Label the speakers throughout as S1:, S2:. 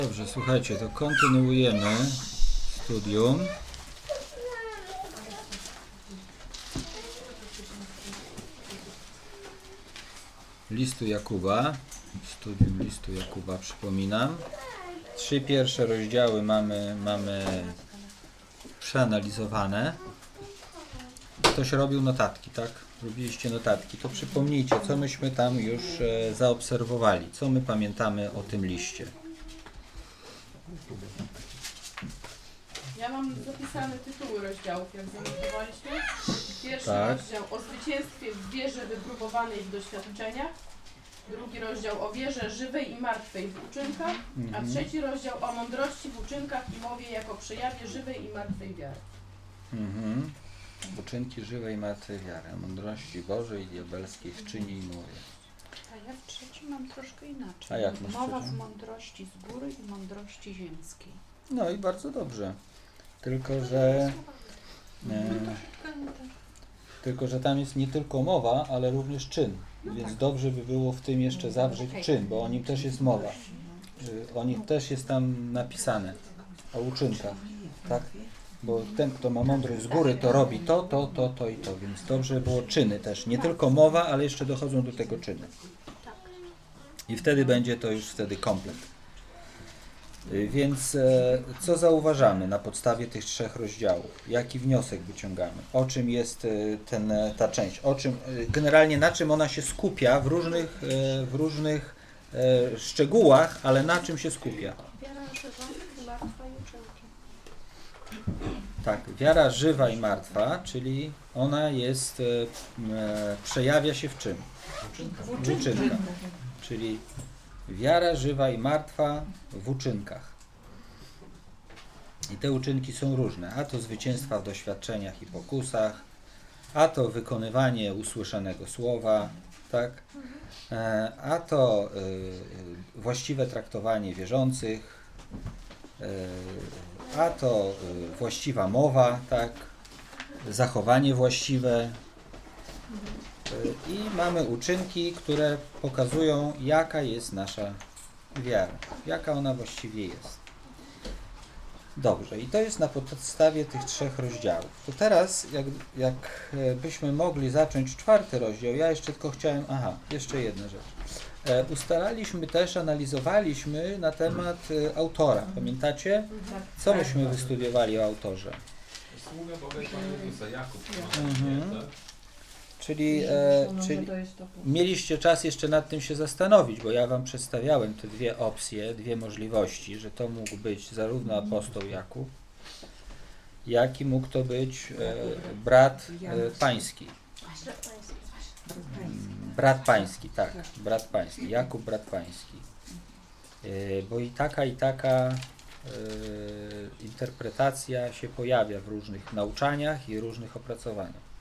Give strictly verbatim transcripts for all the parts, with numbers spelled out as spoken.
S1: Dobrze, słuchajcie, to kontynuujemy studium. Listu Jakuba. Studium listu Jakuba, przypominam. Trzy pierwsze rozdziały mamy, mamy przeanalizowane. Ktoś robił notatki, tak? Robiliście notatki. To przypomnijcie, co myśmy tam już e, zaobserwowali. Co my pamiętamy o tym liście.
S2: Ja mam zapisane tytuły rozdziałów, jak zanotowaliśmy. Pierwszy
S1: Tak.
S2: rozdział o zwycięstwie w wierze wypróbowanej w doświadczeniach. Drugi rozdział o wierze żywej i martwej w uczynkach.
S1: Mhm.
S2: A trzeci rozdział o mądrości w uczynkach i mowie jako przejawie żywej i martwej wiary.
S1: Mhm. Uczynki żywej martwej wiary, mądrości Bożej i diabelskiej w czynie i mowie.
S3: A ja w trzecim mam troszkę inaczej.
S1: A jak masz
S3: Mowa
S1: trzecim?
S3: w mądrości z góry i mądrości ziemskiej.
S1: No i bardzo dobrze. Tylko, że e, tylko, że tam jest nie tylko mowa, ale również czyn. Więc dobrze by było w tym jeszcze zawrzeć czyn, bo o nim też jest mowa. Y, O nich też jest tam napisane. O uczynkach. Tak? Bo ten, kto ma mądrość z góry, to robi to, to, to, to i to. Więc dobrze by było czyny też. Nie tylko mowa, ale jeszcze dochodzą do tego czyny. I wtedy będzie to już wtedy komplet. Y, Więc e, co zauważamy na podstawie tych trzech rozdziałów? Jaki wniosek wyciągamy? O czym jest e, ten, e, ta część? O czym, e, generalnie na czym ona się skupia w różnych, e, w różnych e, szczegółach, ale na czym się skupia?
S3: Wiara żywa, martwa i uczynki.
S1: Tak, wiara żywa i martwa, czyli ona jest, e, e, przejawia się w czym? W uczynkach. Czyli wiara żywa i martwa w uczynkach. I te uczynki są różne. A to zwycięstwa w doświadczeniach i pokusach, a to wykonywanie usłyszanego słowa, tak? E, a to e, właściwe traktowanie wierzących, e, a to e, właściwa mowa, tak? Zachowanie właściwe. I mamy uczynki, które pokazują, jaka jest nasza wiara, jaka ona właściwie jest. Dobrze, i to jest na podstawie tych trzech rozdziałów. To teraz, jak, jak byśmy mogli zacząć czwarty rozdział, ja jeszcze tylko chciałem, aha, jeszcze jedna rzecz. E, ustalaliśmy też, analizowaliśmy na temat e, autora, pamiętacie? Co myśmy wystudiowali o autorze?
S4: Sługa Boga Pana Jezusa, Jakub.
S1: Mhm. Czyli, e, czyli mieliście czas jeszcze nad tym się zastanowić, bo ja wam przedstawiałem te dwie opcje, dwie możliwości, że to mógł być zarówno apostoł Jakub, jak i mógł to być e, brat e, pański. Brat pański, tak, brat pański, Jakub brat pański. E, bo i taka, i taka e, interpretacja się pojawia w różnych nauczaniach i różnych opracowaniach.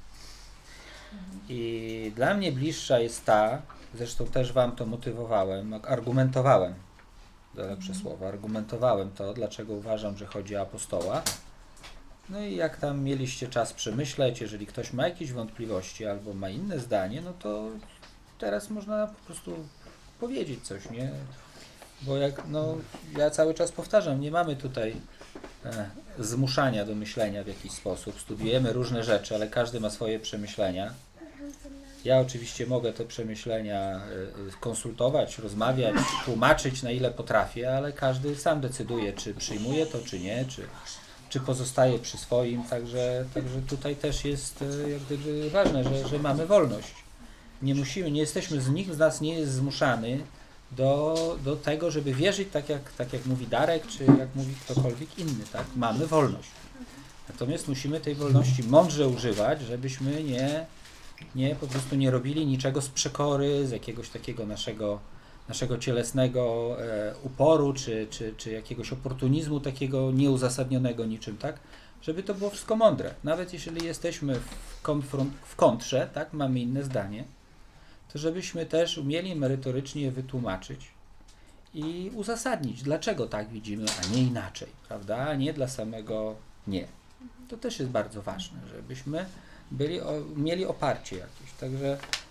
S1: I dla mnie bliższa jest ta, zresztą też wam to motywowałem, argumentowałem, to lepsze słowo, argumentowałem to, dlaczego uważam, że chodzi o apostoła. No i jak tam mieliście czas przemyśleć, jeżeli ktoś ma jakieś wątpliwości albo ma inne zdanie, no to teraz można po prostu powiedzieć coś, nie? Bo jak, no, ja cały czas powtarzam, nie mamy tutaj e, zmuszania do myślenia w jakiś sposób. Studiujemy różne rzeczy, ale każdy ma swoje przemyślenia. Ja oczywiście mogę te przemyślenia e, konsultować, rozmawiać, tłumaczyć na ile potrafię, ale każdy sam decyduje, czy przyjmuje to, czy nie, czy, czy pozostaje przy swoim. Także, także tutaj też jest e, jak gdyby ważne, że, że mamy wolność. Nie musimy, nie jesteśmy, z nikt z nas nie jest zmuszany do, do tego, żeby wierzyć tak jak, tak jak mówi Darek, czy jak mówi ktokolwiek inny, tak? Mamy wolność. Natomiast musimy tej wolności mądrze używać, żebyśmy nie, nie po prostu nie robili niczego z przekory, z jakiegoś takiego naszego, naszego cielesnego e, uporu, czy, czy, czy jakiegoś oportunizmu takiego nieuzasadnionego niczym, tak? Żeby to było wszystko mądre. Nawet jeżeli jesteśmy w, konfront, w kontrze, tak? Mamy inne zdanie, to żebyśmy też umieli merytorycznie wytłumaczyć i uzasadnić, dlaczego tak widzimy, a nie inaczej, prawda? A nie dla samego nie. To też jest bardzo ważne, żebyśmy byli o, mieli oparcie jakieś. Także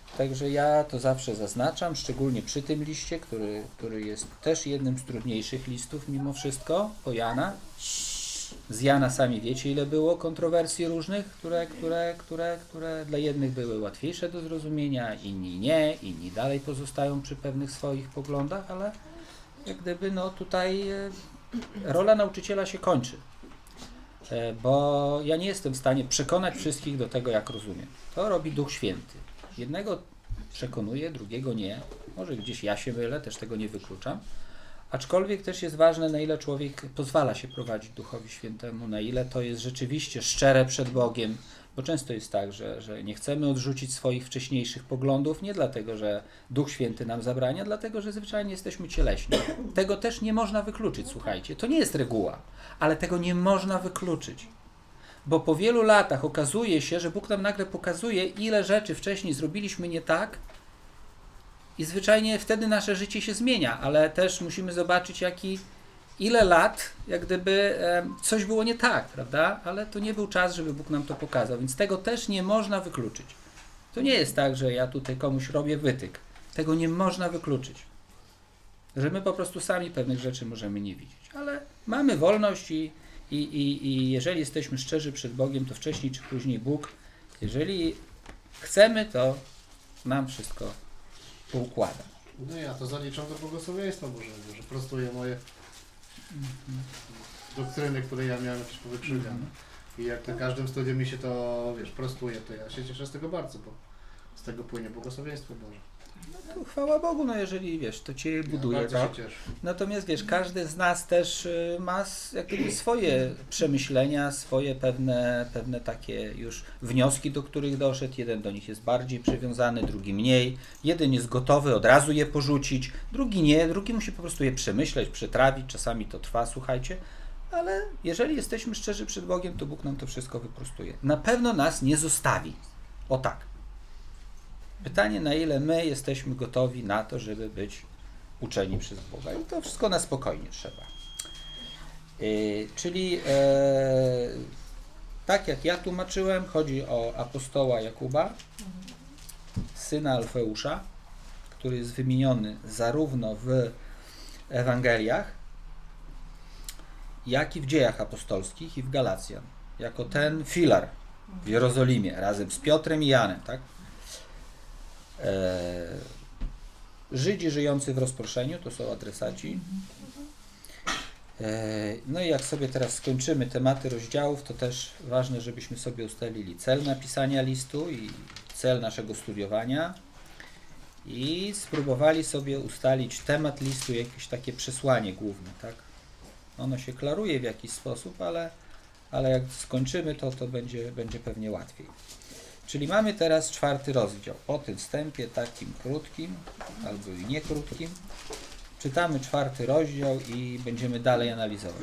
S1: Także ja to zawsze zaznaczam, szczególnie przy tym liście, który, który jest też jednym z trudniejszych listów mimo wszystko, po Jana. Z Jana sami wiecie, ile było kontrowersji różnych, które, które, które, które dla jednych były łatwiejsze do zrozumienia, inni nie, inni dalej pozostają przy pewnych swoich poglądach, ale jak gdyby no tutaj e, rola nauczyciela się kończy, e, bo ja nie jestem w stanie przekonać wszystkich do tego, jak rozumiem. To robi Duch Święty. Jednego przekonuje, drugiego nie. Może gdzieś ja się mylę, też tego nie wykluczam. Aczkolwiek też jest ważne, na ile człowiek pozwala się prowadzić Duchowi Świętemu, na ile to jest rzeczywiście szczere przed Bogiem, bo często jest tak, że, że nie chcemy odrzucić swoich wcześniejszych poglądów, nie dlatego, że Duch Święty nam zabrania, dlatego, że zwyczajnie jesteśmy cieleśni. Tego też nie można wykluczyć, słuchajcie. To nie jest reguła, ale tego nie można wykluczyć. Bo po wielu latach okazuje się, że Bóg nam nagle pokazuje, ile rzeczy wcześniej zrobiliśmy nie tak, i zwyczajnie wtedy nasze życie się zmienia, ale też musimy zobaczyć, jaki, ile lat, jak gdyby e, coś było nie tak, prawda? Ale to nie był czas, żeby Bóg nam to pokazał, więc tego też nie można wykluczyć. To nie jest tak, że ja tutaj komuś robię wytyk. Tego nie można wykluczyć. Że my po prostu sami pewnych rzeczy możemy nie widzieć. Ale mamy wolność i, i, i, i jeżeli jesteśmy szczerzy przed Bogiem, to wcześniej czy później Bóg, jeżeli chcemy, to nam wszystko poukłada.
S5: No ja to zaliczam do błogosławieństwa Bożego, że prostuję moje doktryny, które ja miałem jakieś powykrzywiane. I jak na każdym studium mi się to, wiesz, prostuje, to ja się cieszę z tego bardzo, bo z tego płynie błogosławieństwo Boże.
S1: No to chwała Bogu, no jeżeli wiesz, to Cię buduje.
S5: Ja bardzo
S1: tak?
S5: się cieszę.
S1: Natomiast wiesz, każdy z nas też y, ma s- jak gdyby swoje przemyślenia, swoje pewne, pewne takie już wnioski, do których doszedł. Jeden do nich jest bardziej przywiązany, drugi mniej. Jeden jest gotowy od razu je porzucić, drugi nie, drugi musi po prostu je przemyśleć, przetrawić. Czasami to trwa, słuchajcie. Ale jeżeli jesteśmy szczerzy przed Bogiem, to Bóg nam to wszystko wyprostuje. Na pewno nas nie zostawi. O tak. Pytanie, na ile my jesteśmy gotowi na to, żeby być uczeni przez Boga. I to wszystko na spokojnie trzeba. Yy, czyli e, tak jak ja tłumaczyłem, chodzi o apostoła Jakuba, syna Alfeusza, który jest wymieniony zarówno w Ewangeliach, jak i w Dziejach Apostolskich i w Galacjan. Jako ten filar w Jerozolimie, razem z Piotrem i Janem, tak? Żydzi żyjący w rozproszeniu, to są adresaci. No i jak sobie teraz skończymy tematy rozdziałów, to też ważne, żebyśmy sobie ustalili cel napisania listu i cel naszego studiowania i spróbowali sobie ustalić temat listu, jakieś takie przesłanie główne, tak? Ono się klaruje w jakiś sposób, ale, ale jak skończymy to, to będzie, będzie pewnie łatwiej. Czyli mamy teraz czwarty rozdział. Po tym wstępie takim krótkim, albo i nie krótkim, czytamy czwarty rozdział i będziemy dalej analizować.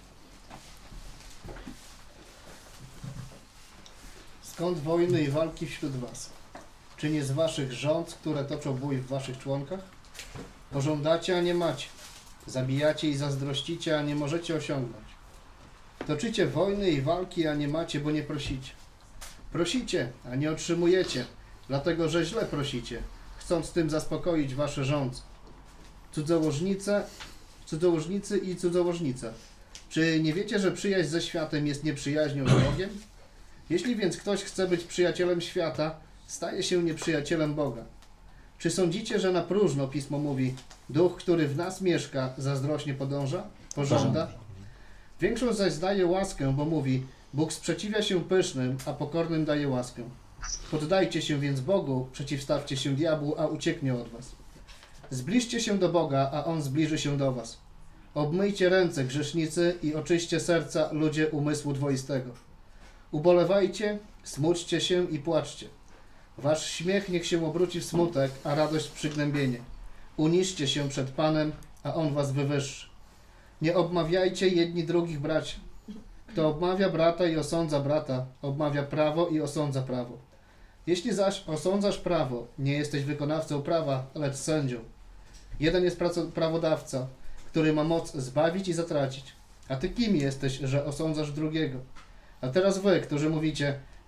S5: Skąd wojny i walki wśród was? Czy nie z waszych rząd, które toczą bój w waszych członkach? Pożądacie, a nie macie. Zabijacie i zazdrościcie, a nie możecie osiągnąć. Toczycie wojny i walki, a nie macie, bo nie prosicie. Prosicie, a nie otrzymujecie, dlatego że źle prosicie, chcąc tym zaspokoić wasze żądze. Cudzołożnice, cudzołożnicy i cudzołożnice. Czy nie wiecie, że przyjaźń ze światem jest nieprzyjaźnią z Bogiem? Jeśli więc ktoś chce być przyjacielem świata, staje się nieprzyjacielem Boga. Czy sądzicie, że na próżno Pismo mówi, duch, który w nas mieszka, zazdrośnie podąża, pożąda? Większą zaś daje łaskę, bo mówi, Bóg sprzeciwia się pysznym, a pokornym daje łaskę. Poddajcie się więc Bogu, przeciwstawcie się diabłu, a ucieknie od was. Zbliżcie się do Boga, a On zbliży się do was. Obmyjcie ręce, grzesznicy, i oczyście serca, ludzie umysłu dwoistego. Ubolewajcie, smućcie się i płaczcie. Wasz śmiech niech się obróci w smutek, a radość w przygnębienie. Uniżcie się przed Panem, a On was wywyższy. Nie obmawiajcie jedni drugich bracia. Kto obmawia brata i osądza brata, obmawia prawo i osądza prawo. Jeśli zaś osądzasz prawo, nie jesteś wykonawcą prawa, lecz sędzią. Jeden jest prawodawca, który ma moc zbawić i zatracić. A ty kim jesteś, że osądzasz drugiego? A teraz wy, którzy mówicie,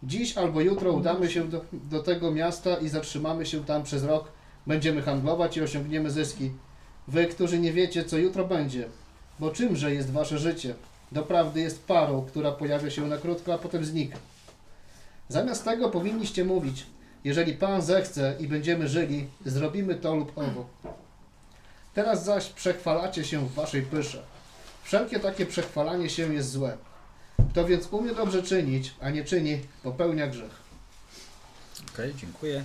S5: Dziś albo jutro udamy się do, do tego miasta i zatrzymamy się tam przez rok. Będziemy handlować i osiągniemy zyski. Wy, którzy nie wiecie, co jutro będzie. Bo czymże jest wasze życie? Doprawdy jest parą, która pojawia się na krótko, a potem znika. Zamiast tego powinniście mówić: jeżeli Pan zechce i będziemy żyli, zrobimy to lub owo. Teraz zaś przechwalacie się w waszej pysze. Wszelkie takie przechwalanie się jest złe. Kto więc umie dobrze czynić, a nie czyni, popełnia grzech.
S1: Okej, okay, dziękuję.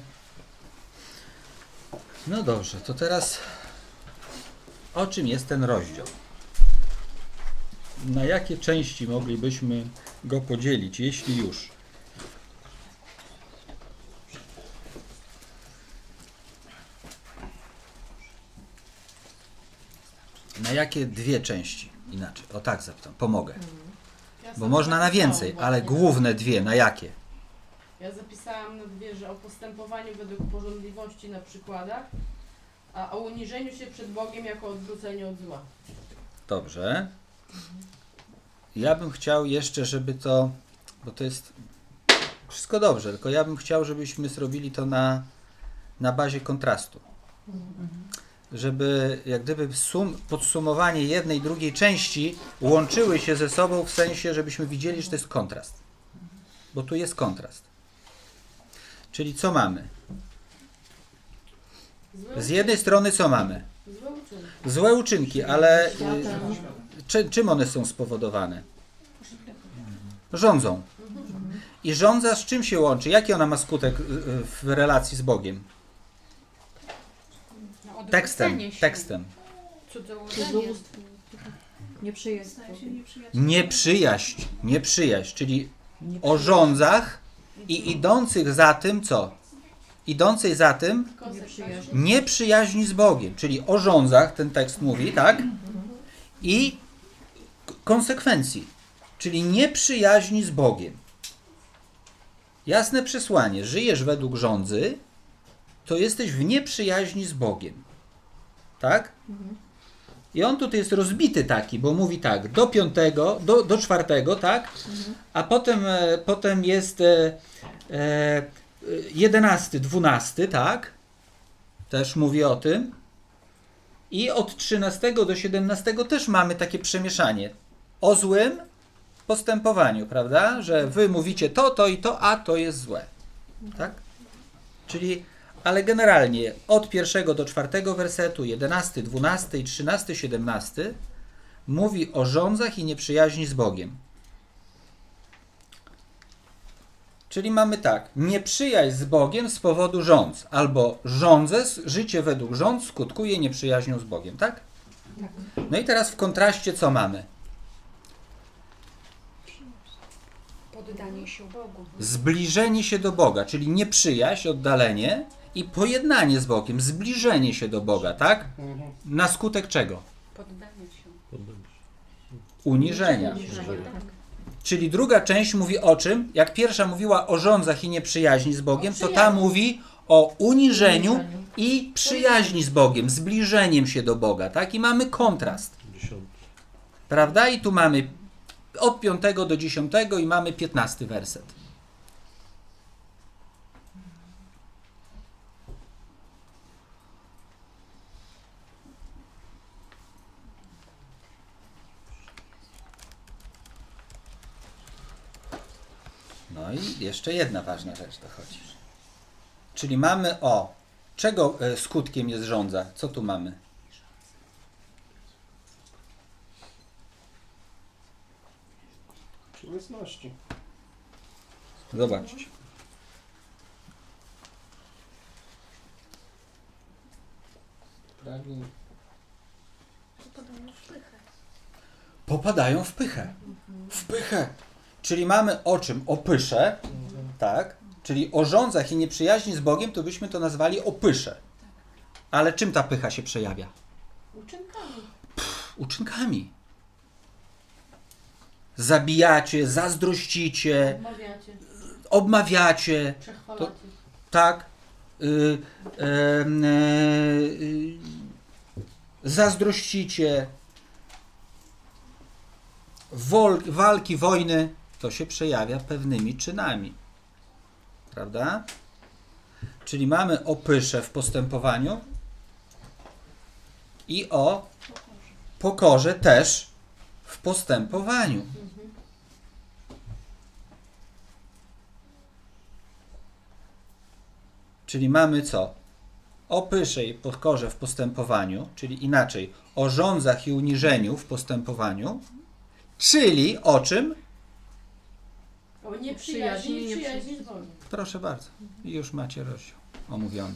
S1: No dobrze, to teraz o czym jest ten rozdział? Na jakie części moglibyśmy go podzielić, jeśli już? Na jakie dwie części? Inaczej, o tak zapytam, pomogę.
S2: Ja
S1: Bo
S2: sobie
S1: można na
S2: zapisałam
S1: więcej,
S2: właśnie.
S1: ale główne dwie, na jakie?
S2: Ja zapisałam na dwie, że o postępowaniu według pożądliwości na przykładach, a o uniżeniu się przed Bogiem jako odwróceniu od zła.
S1: Dobrze. Ja bym chciał jeszcze, żeby to, bo to jest wszystko dobrze, tylko ja bym chciał, żebyśmy zrobili to na, na bazie kontrastu. Żeby jak gdyby sum, podsumowanie jednej i drugiej części łączyły się ze sobą w sensie, żebyśmy widzieli, że to jest kontrast. Bo tu jest kontrast. Czyli co mamy?
S2: Złe
S1: Z jednej strony co mamy?
S2: Złe uczynki.
S1: Złe uczynki, ale y, czy, czym one są spowodowane? Rządzą. I rządza z czym się łączy? Jaki ona ma skutek y, y, w relacji z Bogiem?
S3: No,
S1: Tekstem,
S3: odwrócenie się.
S1: tekstem.
S3: Cudzołożenie. Nieprzyjemstwo.
S1: Nieprzyjaźń, nieprzyjaźń, czyli o rządzach i idących za tym co? Idącej za tym
S2: Konsekwencji.
S1: nieprzyjaźni z Bogiem, czyli o rządzach, ten tekst mówi, tak? I k- konsekwencji, czyli nieprzyjaźni z Bogiem. Jasne przesłanie, żyjesz według rządzy, to jesteś w nieprzyjaźni z Bogiem. Tak? I on tutaj jest rozbity taki, bo mówi tak, do piątego, do, do czwartego, tak? A potem, e, potem jest e, e, jedenasty, dwunasty, tak? Też mówi o tym. I od trzynastego do siedemnastego też mamy takie przemieszanie. O złym postępowaniu, prawda? Że wy mówicie to, to i to, a to jest złe. Tak? Czyli, ale generalnie od pierwszego do czwartego wersetu, jedenasty, dwunasty i trzynasty, siedemnasty mówi o rządzach i nieprzyjaźni z Bogiem. Czyli mamy tak, nieprzyjaźń z Bogiem z powodu rządz, albo rządzę, życie według rządz skutkuje nieprzyjaźnią z Bogiem, tak? No i teraz w kontraście co mamy?
S3: Poddanie się Bogu.
S1: Zbliżenie się do Boga, czyli nieprzyjaźń, oddalenie i pojednanie z Bogiem, zbliżenie się do Boga, tak? Na skutek czego?
S3: Poddanie się.
S1: Uniżenia.
S3: Uniżenie, tak.
S1: Czyli druga część mówi o czym? Jak pierwsza mówiła o rządzach i nieprzyjaźni z Bogiem, to ta mówi o uniżeniu i przyjaźni z Bogiem, zbliżeniem się do Boga, tak? I mamy kontrast. Prawda? I tu mamy od piątego do dziesiątego i mamy piętnasty werset. No i jeszcze jedna ważna rzecz dochodzi. Czyli mamy o czego e, skutkiem jest rządza? Co tu mamy?
S5: Cielesności.
S1: Zobaczcie.
S5: Pragnień.
S1: Popadają w pychę. W pychę. Czyli mamy o czym? O pysze, tak? Czyli o rządzach i nieprzyjaźni z Bogiem, to byśmy to nazwali o pysze. Ale czym ta pycha się przejawia?
S2: Uczynkami.
S1: Uczynkami. Zabijacie, zazdrościcie,
S2: Odmawiacie.
S1: obmawiacie,
S2: Przechwalacie.
S1: tak? Y, y, y, y, zazdrościcie. Wol, walki, wojny, to się przejawia pewnymi czynami. prawda? Czyli mamy o pysze w postępowaniu i o pokorze też w postępowaniu.
S2: Mhm.
S1: Czyli mamy co? O pysze i pokorze w postępowaniu, czyli inaczej, o żądzach i uniżeniu w postępowaniu, czyli o czym?
S2: O nieprzyjaźni i
S3: Przyjaźni,
S2: przyjaźni z Bogiem.
S1: Proszę bardzo. I już macie rozdział omówiony.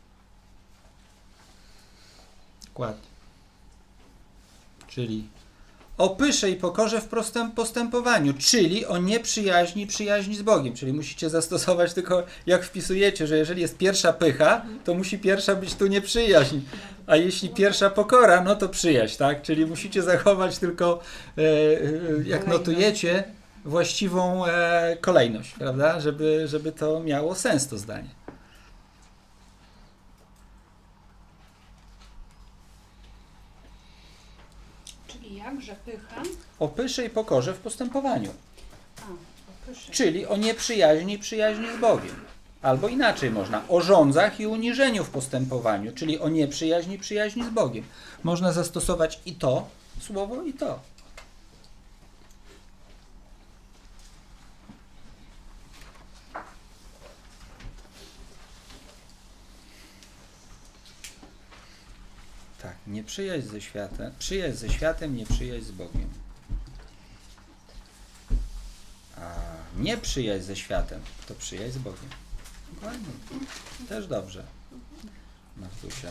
S1: Dokładnie. Czyli o pysze i pokorze w prostym postępowaniu, czyli o nieprzyjaźni i przyjaźni z Bogiem. Czyli musicie zastosować tylko, jak wpisujecie, że jeżeli jest pierwsza pycha, to musi pierwsza być tu nieprzyjaźń. A jeśli pierwsza pokora, no to przyjaźń, tak? Czyli musicie zachować tylko, e, e, jak notujecie, właściwą e, kolejność, prawda? Żeby, żeby to miało sens, to zdanie.
S3: Czyli jakże pycha?
S1: O pysze i pokorze w postępowaniu,
S3: A, o pysze.
S1: czyli o nieprzyjaźni i przyjaźni z Bogiem. Albo inaczej można, o żądzach i uniżeniu w postępowaniu, czyli o nieprzyjaźni i przyjaźni z Bogiem. Można zastosować i to słowo, i to. Tak, nieprzyjaźń ze światem, przyjaźń ze światem, nieprzyjaźń z Bogiem. A nieprzyjaźń ze światem to przyjaźń z Bogiem. Dokładnie. Też dobrze. Martusia.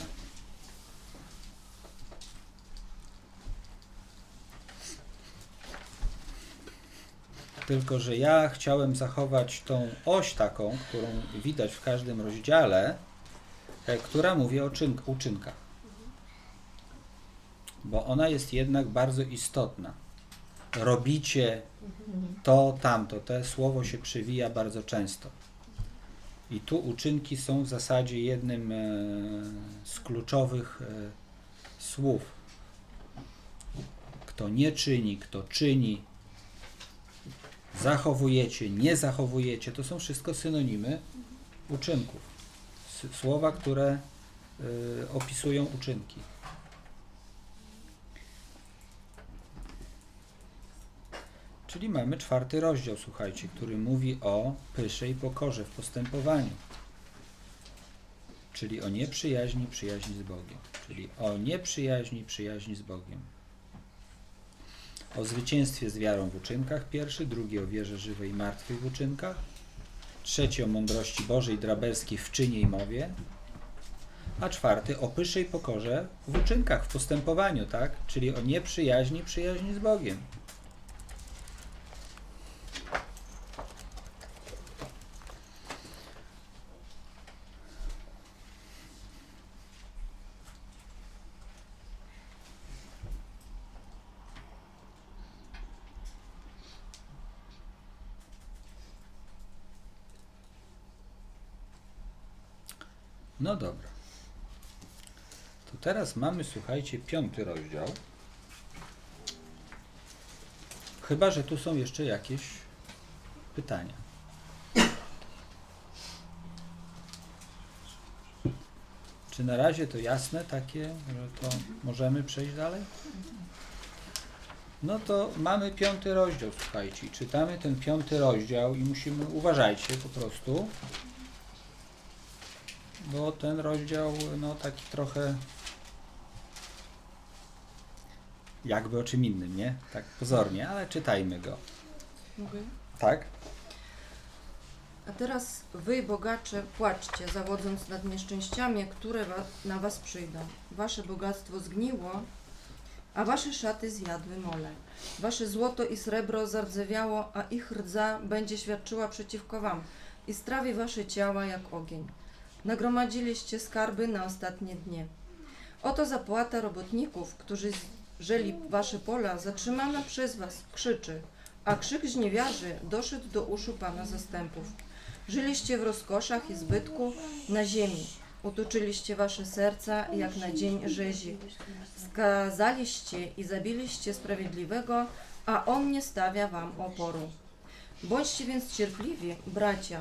S1: Tylko że ja chciałem zachować tą oś taką, którą widać w każdym rozdziale, e, która mówi o czyn- uczynkach. Bo ona jest jednak bardzo istotna. Robicie to, tamto. To słowo się przywija bardzo często. I tu uczynki są w zasadzie jednym e, z kluczowych e, słów. Kto nie czyni, kto czyni, zachowujecie, nie zachowujecie, to są wszystko synonimy uczynków. S- słowa, które e, opisują uczynki. Czyli mamy czwarty rozdział, słuchajcie, który mówi o pysze i pokorze w postępowaniu. Czyli o nieprzyjaźni, przyjaźni z Bogiem. Czyli o nieprzyjaźni, przyjaźni z Bogiem. O zwycięstwie z wiarą w uczynkach pierwszy, drugi o wierze żywej i martwej w uczynkach, trzeci o mądrości Bożej drabelskiej w czynie i mowie, a czwarty o pysze i pokorze w uczynkach, w postępowaniu, tak? Czyli o nieprzyjaźni, przyjaźni z Bogiem. No dobra. To teraz mamy, słuchajcie, piąty rozdział. Chyba że tu są jeszcze jakieś pytania. Czy na razie to jasne takie, że to możemy przejść dalej? No to mamy piąty rozdział, słuchajcie. I czytamy ten piąty rozdział i musimy, uważajcie po prostu, bo ten rozdział, no taki trochę jakby o czym innym, nie? Tak pozornie, ale czytajmy go.
S6: Mogę?
S1: Tak?
S6: A teraz wy, bogacze, płaczcie, zawodząc nad nieszczęściami, które wa- na was przyjdą. Wasze bogactwo zgniło, a wasze szaty zjadły mole. Wasze złoto i srebro zardzewiało, a ich rdza będzie świadczyła przeciwko wam i strawi wasze ciała jak ogień. Nagromadziliście skarby na ostatnie dnie. Oto zapłata robotników, którzy żeli wasze pola, zatrzymana przez was, krzyczy, a krzyk żniwiarzy doszedł do uszu Pana zastępów. Żyliście w rozkoszach i zbytku na ziemi. Utuczyliście wasze serca jak na dzień rzezi. Skazaliście i zabiliście sprawiedliwego, a on nie stawia wam oporu. Bądźcie więc cierpliwi, bracia,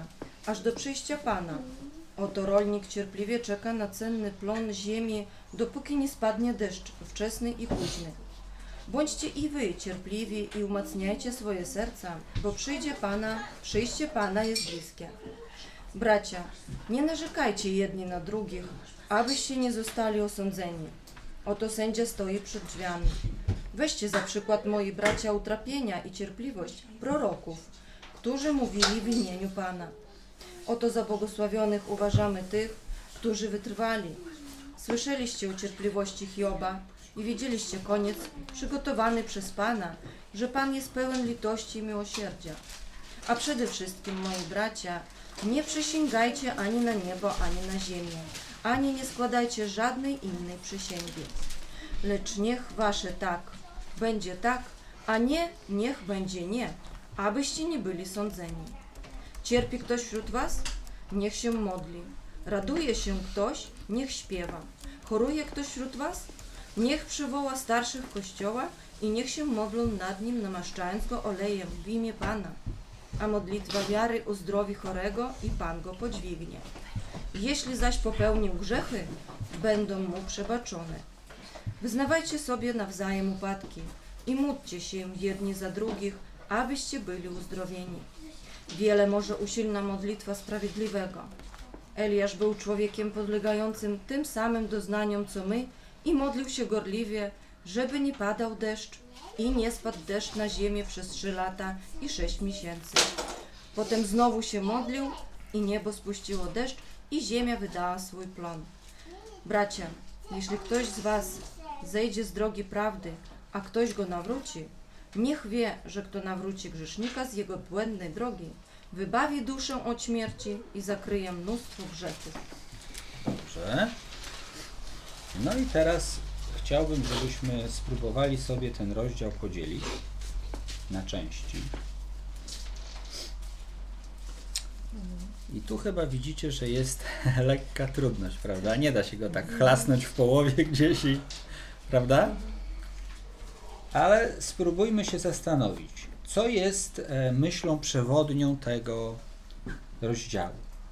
S6: aż do przyjścia Pana. Oto rolnik cierpliwie czeka na cenny plon ziemi, dopóki nie spadnie deszcz wczesny i późny. Bądźcie i wy cierpliwi i umacniajcie swoje serca, bo przyjdzie Pana, przyjście Pana jest bliskie. Bracia, nie narzekajcie jedni na drugich, abyście nie zostali osądzeni. Oto sędzia stoi przed drzwiami. Weźcie za przykład, moi bracia, utrapienia i cierpliwość proroków, którzy mówili w imieniu Pana. Oto za błogosławionych uważamy tych, którzy wytrwali. Słyszeliście o cierpliwości Hioba i widzieliście koniec przygotowany przez Pana, że Pan jest pełen litości i miłosierdzia. A przede wszystkim, moi bracia, nie przysięgajcie ani na niebo, ani na ziemię, ani nie składajcie żadnej innej przysięgi. Lecz niech wasze tak będzie tak, a nie niech będzie nie, abyście nie byli sądzeni. Cierpi ktoś wśród was? Niech się modli. Raduje się ktoś? Niech śpiewa. Choruje ktoś wśród was? Niech przywoła starszych Kościoła i niech się modlą nad nim, namaszczając go olejem w imię Pana. A modlitwa wiary uzdrowi chorego i Pan go podźwignie. Jeśli zaś popełnił grzechy, będą mu przebaczone. Wyznawajcie sobie nawzajem upadki i módlcie się jedni za drugich, abyście byli uzdrowieni. Wiele może usilna modlitwa sprawiedliwego. Eliasz był człowiekiem podlegającym tym samym doznaniom co my i modlił się gorliwie, żeby nie padał deszcz i nie spadł deszcz na ziemię przez trzy lata i sześć miesięcy. Potem znowu się modlił i niebo spuściło deszcz i ziemia wydała swój plon. Bracia, jeśli ktoś z was zejdzie z drogi prawdy, a ktoś go nawróci, niech wie, że kto nawróci grzesznika z jego błędnej drogi, wybawi duszę od śmierci i zakryje mnóstwo grzechów.
S1: Dobrze. No i teraz chciałbym, żebyśmy spróbowali sobie ten rozdział podzielić na części. I tu chyba widzicie, że jest lekka trudność, prawda? Nie da się go tak chlasnąć w połowie gdzieś i, prawda? Ale spróbujmy się zastanowić, co jest e, myślą przewodnią tego rozdziału.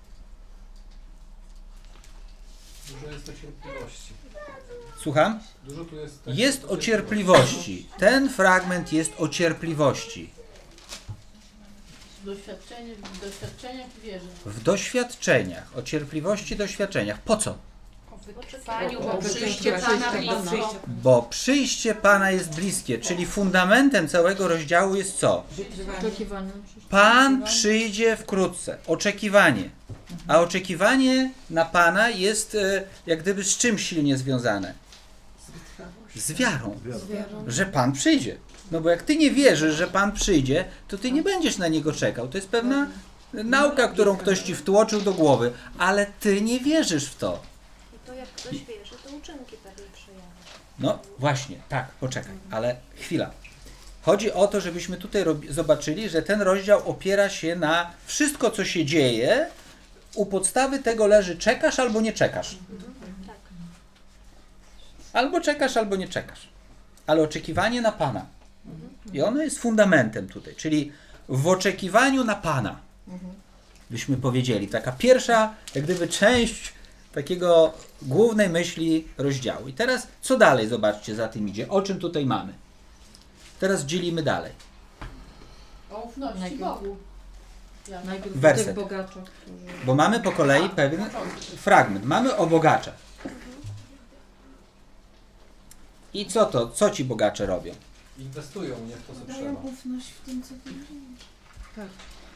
S4: Dużo jest o cierpliwości.
S1: Słucham?
S4: Dużo tu jest tekstu
S1: Jest o cierpliwości. Ten fragment jest o cierpliwości.
S2: Doświadczenie, w doświadczeniach i wierze.
S1: W doświadczeniach, o cierpliwości doświadczeniach. Po co?
S3: Paniu,
S6: bo
S3: bo przyjście Pana blisko.
S1: Bo przyjście Pana jest bliskie, czyli fundamentem całego rozdziału jest co? Pan przyjdzie wkrótce. Oczekiwanie. A oczekiwanie na Pana jest e, jak gdyby z czym silnie związane? Z wiarą. Że Pan przyjdzie. No bo jak Ty nie wierzysz, że Pan przyjdzie, to Ty nie będziesz na Niego czekał. To jest pewna nauka, którą ktoś Ci wtłoczył do głowy, ale Ty nie wierzysz w to.
S7: I to jak ktoś wierzy, to uczynki pewnie przyjęły.
S1: No właśnie, tak, poczekaj, ale chwila. Chodzi o to, żebyśmy tutaj rob- zobaczyli, że ten rozdział opiera się na wszystko, co się dzieje. U podstawy tego leży czekasz albo nie czekasz.
S7: Tak.
S1: Albo czekasz, albo nie czekasz. Ale oczekiwanie na Pana. I ono jest fundamentem tutaj, czyli w oczekiwaniu na Pana. Byśmy powiedzieli, taka pierwsza, jak gdyby część takiego głównej myśli rozdziału. I teraz co dalej, zobaczcie, za tym idzie. O czym tutaj mamy? Teraz dzielimy dalej.
S2: O ufności
S6: Najpierw-
S2: Bogu. Ja.
S6: Najpierw
S1: Werset.
S6: tych bogaczów, którzy...
S1: Bo mamy po kolei pewien fragment. Mamy o bogaczach. I co to? Co ci bogacze robią?
S4: Inwestują nie w to, co
S3: Dają
S4: trzeba.
S3: ufność w tym, co wierzyli.
S6: Tak.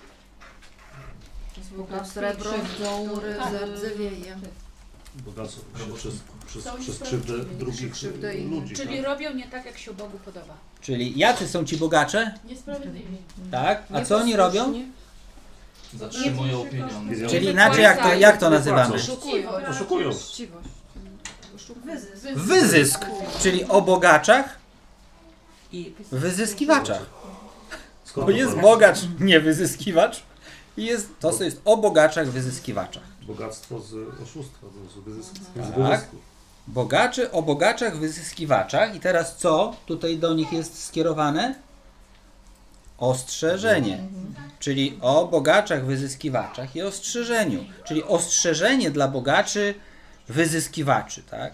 S3: Bogactwo i
S6: Srebro,
S3: krzywdą,
S6: który
S2: tak.
S6: zardzewieje.
S8: Bogactwo przez, przez,
S2: Są
S8: przez
S2: niesprawiedliwi.
S8: krzywdę drugich
S6: Krzywdę innych.
S8: ludzi.
S3: Czyli
S8: tak?
S3: robią nie tak, jak się Bogu podoba.
S1: Czyli jacy są ci bogacze?
S2: Niesprawiedliwi.
S1: Tak? A co oni robią?
S6: Nieposłuszni.
S9: Zatrzymują pieniądze.
S1: Czyli inaczej jak to, jak to nazywamy?
S6: Oszukują.
S8: Oszukują.
S6: Uczciwość.
S2: Wyzysk.
S1: Wyzysk, czyli o bogaczach, wyzyskiwaczach.
S8: Skąd
S1: Bo
S8: to
S1: jest
S8: mamy?
S1: bogacz, nie wyzyskiwacz. I jest, to co jest o bogaczach, wyzyskiwaczach.
S8: Bogactwo z oszustwa, z wyzysku. Z
S1: Tak.
S8: wyzysku.
S1: Bogaczy o bogaczach, wyzyskiwaczach. I teraz co tutaj do nich jest skierowane? Ostrzeżenie. Czyli o bogaczach, wyzyskiwaczach i ostrzeżeniu. Czyli ostrzeżenie dla bogaczy, wyzyskiwaczy, tak?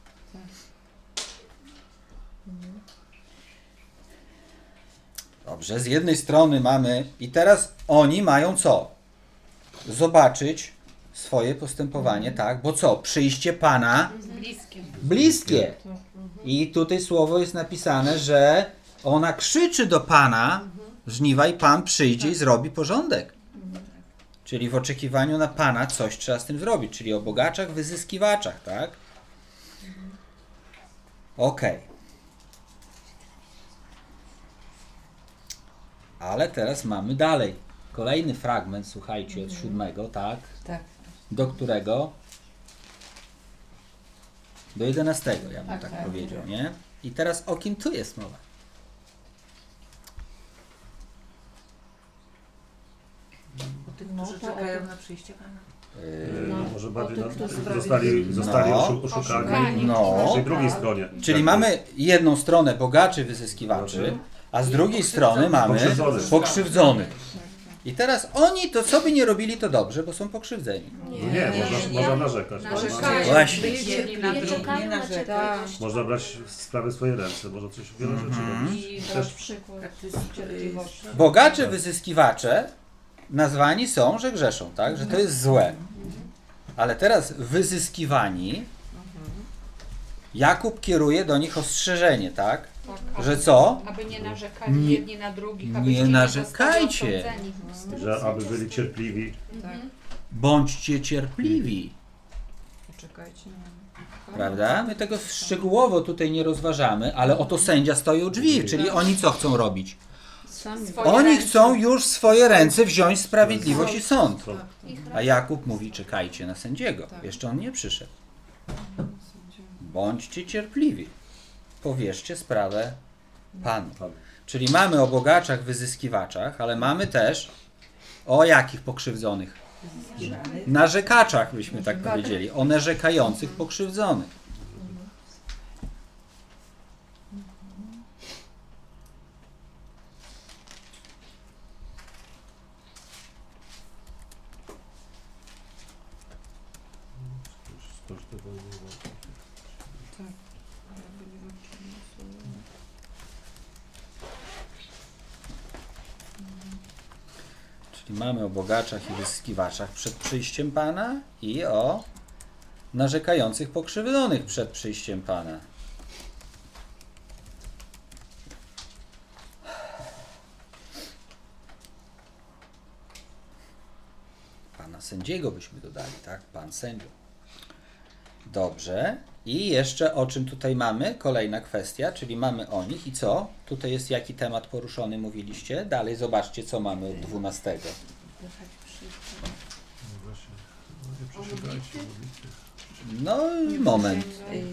S1: Dobrze, z jednej strony mamy, i teraz oni mają co? Zobaczyć swoje postępowanie, tak? Bo co? Przyjście Pana
S3: Bliskie.
S1: bliskie. I tutaj słowo jest napisane, że ona krzyczy do Pana żniwa i Pan przyjdzie i zrobi porządek. Czyli w oczekiwaniu na Pana coś trzeba z tym zrobić. Czyli o bogaczach, wyzyskiwaczach, tak? Okej. Okay. Ale teraz mamy dalej. Kolejny fragment, słuchajcie, od siódmego, tak?
S6: Tak.
S1: Do którego? Do jedenastego, ja bym
S2: Tak,
S1: tak,
S2: tak.
S1: powiedział, nie? I teraz o kim tu jest mowa?
S3: O tych, którzy czekają na przyjście Pana.
S8: Yy, może bardziej
S3: o
S8: na,
S3: tych, którzy
S8: zostali, zostali
S1: No.
S8: oszu- oszukani.
S3: Oszukani.
S1: No.
S8: W tej drugiej stronie.
S1: Czyli
S8: Tak,
S1: mamy jedną stronę bogaczy, wyzyskiwaczy, a z drugiej strony mamy
S8: Pokrzywdzonych.
S1: pokrzywdzonych. I teraz oni to co by nie robili, to dobrze, bo są pokrzywdzeni.
S8: No nie, można, można narzekać.
S3: Narzekają.
S1: Właśnie.
S3: Być jedni na
S7: Nie
S3: drugich.
S7: czekają na
S3: narzekać.
S7: cierpliwość.
S8: Można brać sprawy w swoje ręce, można coś wiele rzeczy
S1: Mhm.
S8: robić.
S3: I
S8: Też-
S3: brać przykład z cierpliwości.
S1: Bogacze, wyzyskiwacze nazwani są, że grzeszą, tak? Że to jest złe. Ale teraz wyzyskiwani, Jakub kieruje do nich ostrzeżenie, tak? Że co?
S3: Aby nie narzekali
S1: Nie-
S3: jedni na drugich,
S1: nie
S3: abyście
S1: narzekajcie.
S3: Nie zostali osądzeni.
S8: Że aby byli cierpliwi.
S6: Tak.
S1: Bądźcie cierpliwi.
S6: Poczekajcie.
S1: Prawda? My tego szczegółowo tutaj nie rozważamy, ale oto sędzia stoi u drzwi, czyli oni co chcą robić?
S6: Sami.
S3: Swoje
S1: Oni
S3: ręce.
S1: chcą już w swoje ręce wziąć sprawiedliwość i sąd.
S8: Co?
S7: Ich
S1: A Jakub mówi, czekajcie na sędziego.
S6: Tak.
S1: Jeszcze on nie przyszedł. Bądźcie cierpliwi. Powierzcie sprawę Panu.
S8: Pan.
S1: Czyli mamy o bogaczach, wyzyskiwaczach, ale mamy też o jakich pokrzywdzonych? Narzekaczach, byśmy tak powiedzieli. O narzekających pokrzywdzonych. Czyli mamy o bogaczach i wyzyskiwaczach przed przyjściem Pana i o narzekających pokrzywdzonych przed przyjściem Pana. Pana sędziego byśmy dodali, tak? Pan sędzią. Dobrze. I jeszcze o czym tutaj mamy? Kolejna kwestia, czyli mamy o nich i co? Tutaj jest jaki temat poruszony, mówiliście? Dalej zobaczcie, co mamy od dwunastego. No, moment.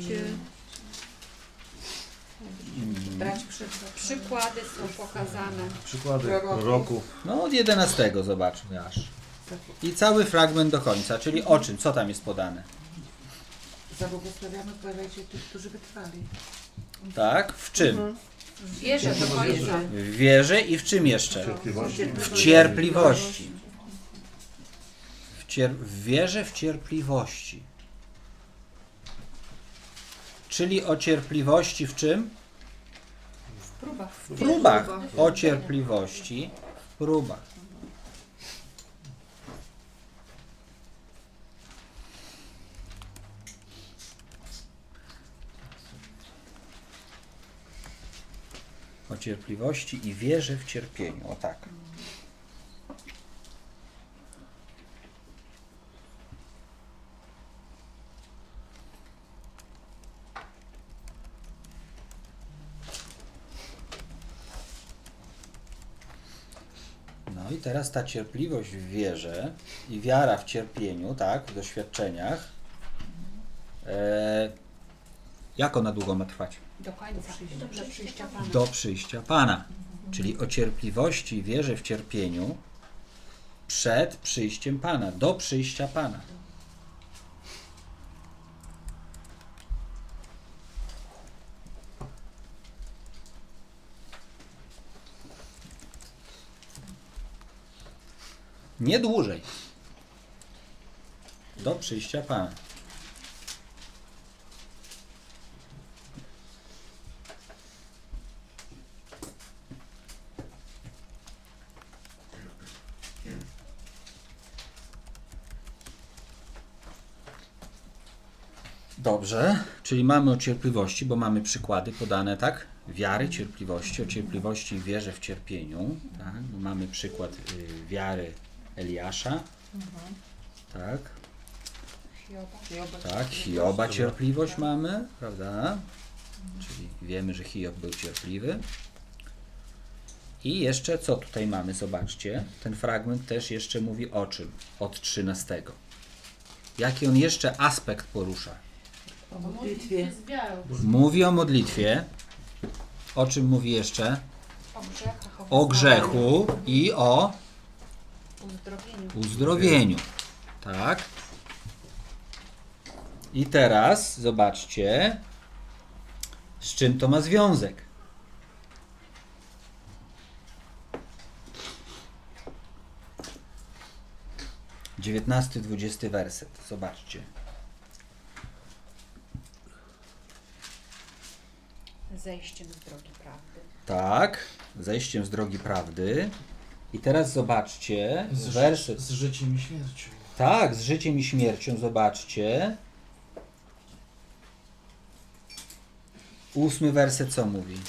S3: Brać przykład. Przykłady są pokazane.
S8: Przykłady proroków.
S1: No, od jedenastego zobaczmy aż. I cały fragment do końca, czyli o czym? Co tam jest podane?
S3: Zabłogosławiamy, uważajcie tych, którzy wytrwali.
S1: Tak? W czym?
S3: Wierzę do końca.
S1: W wierze i w czym jeszcze?
S8: Cierpliwości.
S1: W cierpliwości. W, cier- w wierze, w cierpliwości. Czyli o cierpliwości w czym?
S3: W próbach.
S1: W próbach. O cierpliwości w próbach. O cierpliwości i wierze w cierpieniu. O tak. No i teraz ta cierpliwość w wierze i wiara w cierpieniu, tak, w doświadczeniach, e, jak ona długo ma trwać?
S3: Do końca. Do przyjścia Pana.
S1: Do przyjścia Pana. Czyli o cierpliwości i wierze w cierpieniu przed przyjściem Pana, do przyjścia Pana. Nie dłużej. Do przyjścia Pana. Dobrze, czyli mamy o cierpliwości, bo mamy przykłady podane, tak? Wiary, cierpliwości, o cierpliwości i wierze w cierpieniu. Tak? Bo mamy przykład y, wiary Eliasza.
S3: Mhm.
S1: Tak,
S3: Hioba. Hioba.
S1: tak, Hioba cierpliwość mamy, prawda? Czyli wiemy, że Hiob był cierpliwy. I jeszcze co tutaj mamy? Zobaczcie, ten fragment też jeszcze mówi o czym? Od trzynastego. Jaki on jeszcze aspekt porusza?
S3: O modlitwie.
S2: z wiarą.
S1: Mówi o modlitwie. O czym mówi jeszcze?
S3: O grzechach.
S1: O grzechu i o
S3: uzdrowieniu.
S1: uzdrowieniu. Tak. I teraz zobaczcie, z czym to ma związek. dziewiętnasty, dwudziesty werset. Zobaczcie.
S3: Zejściem z drogi prawdy.
S1: Tak, zejściem z drogi prawdy. I teraz zobaczcie,
S9: Z,
S1: werset.
S9: z życiem i śmiercią.
S1: Tak, z życiem i śmiercią, zobaczcie. Ósmy werset co mówi?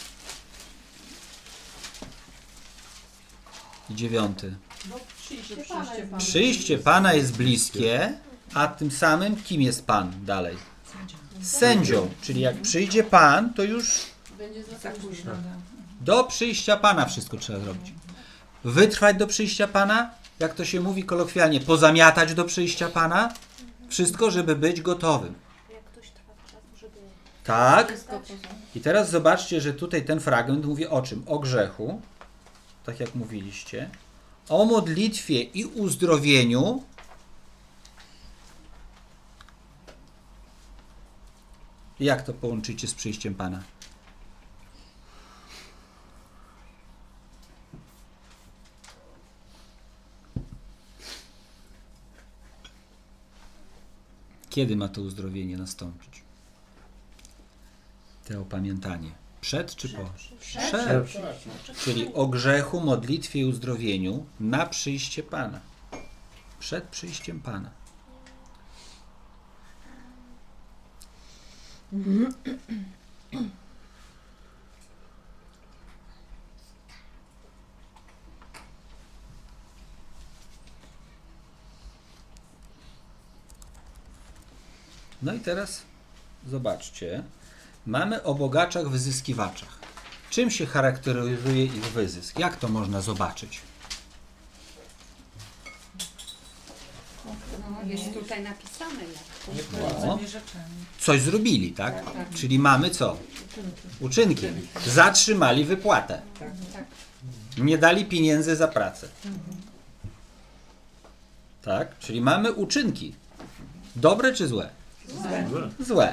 S1: I dziewiąty.
S2: Bo przyjście Pana jest Pana.
S1: Przyjście Pana jest bliskie, a tym samym kim jest Pan dalej? Sędzią. Czyli jak przyjdzie Pan, to już
S2: Będzie za
S3: Za
S2: późno.
S3: późno.
S1: do przyjścia Pana wszystko trzeba zrobić. Wytrwać do przyjścia Pana, jak to się mówi kolokwialnie, pozamiatać do przyjścia Pana. Wszystko, żeby być gotowym.
S7: Jak ktoś trwa czas, żeby
S1: Tak.
S6: Wszystko poza.
S1: I teraz zobaczcie, że tutaj ten fragment mówi o czym? O grzechu, tak jak mówiliście, o modlitwie i uzdrowieniu. Jak to połączycie z przyjściem Pana? Kiedy ma to uzdrowienie nastąpić? Te opamiętanie. Przed czy po? Przed. Czyli o grzechu, modlitwie i uzdrowieniu na przyjście Pana. Przed przyjściem Pana. No i teraz zobaczcie. Mamy o bogaczach wyzyskiwaczach. Czym się charakteryzuje ich wyzysk? Jak to można zobaczyć?
S3: Jest tutaj napisane jak.
S1: No,
S3: rzeczami.
S1: coś zrobili, tak? Czyli mamy co? Uczynki. Zatrzymali wypłatę.
S3: Tak, tak.
S1: Nie dali pieniędzy za pracę. Tak? Czyli mamy uczynki. Dobre czy złe?
S8: Złe.
S1: Złe.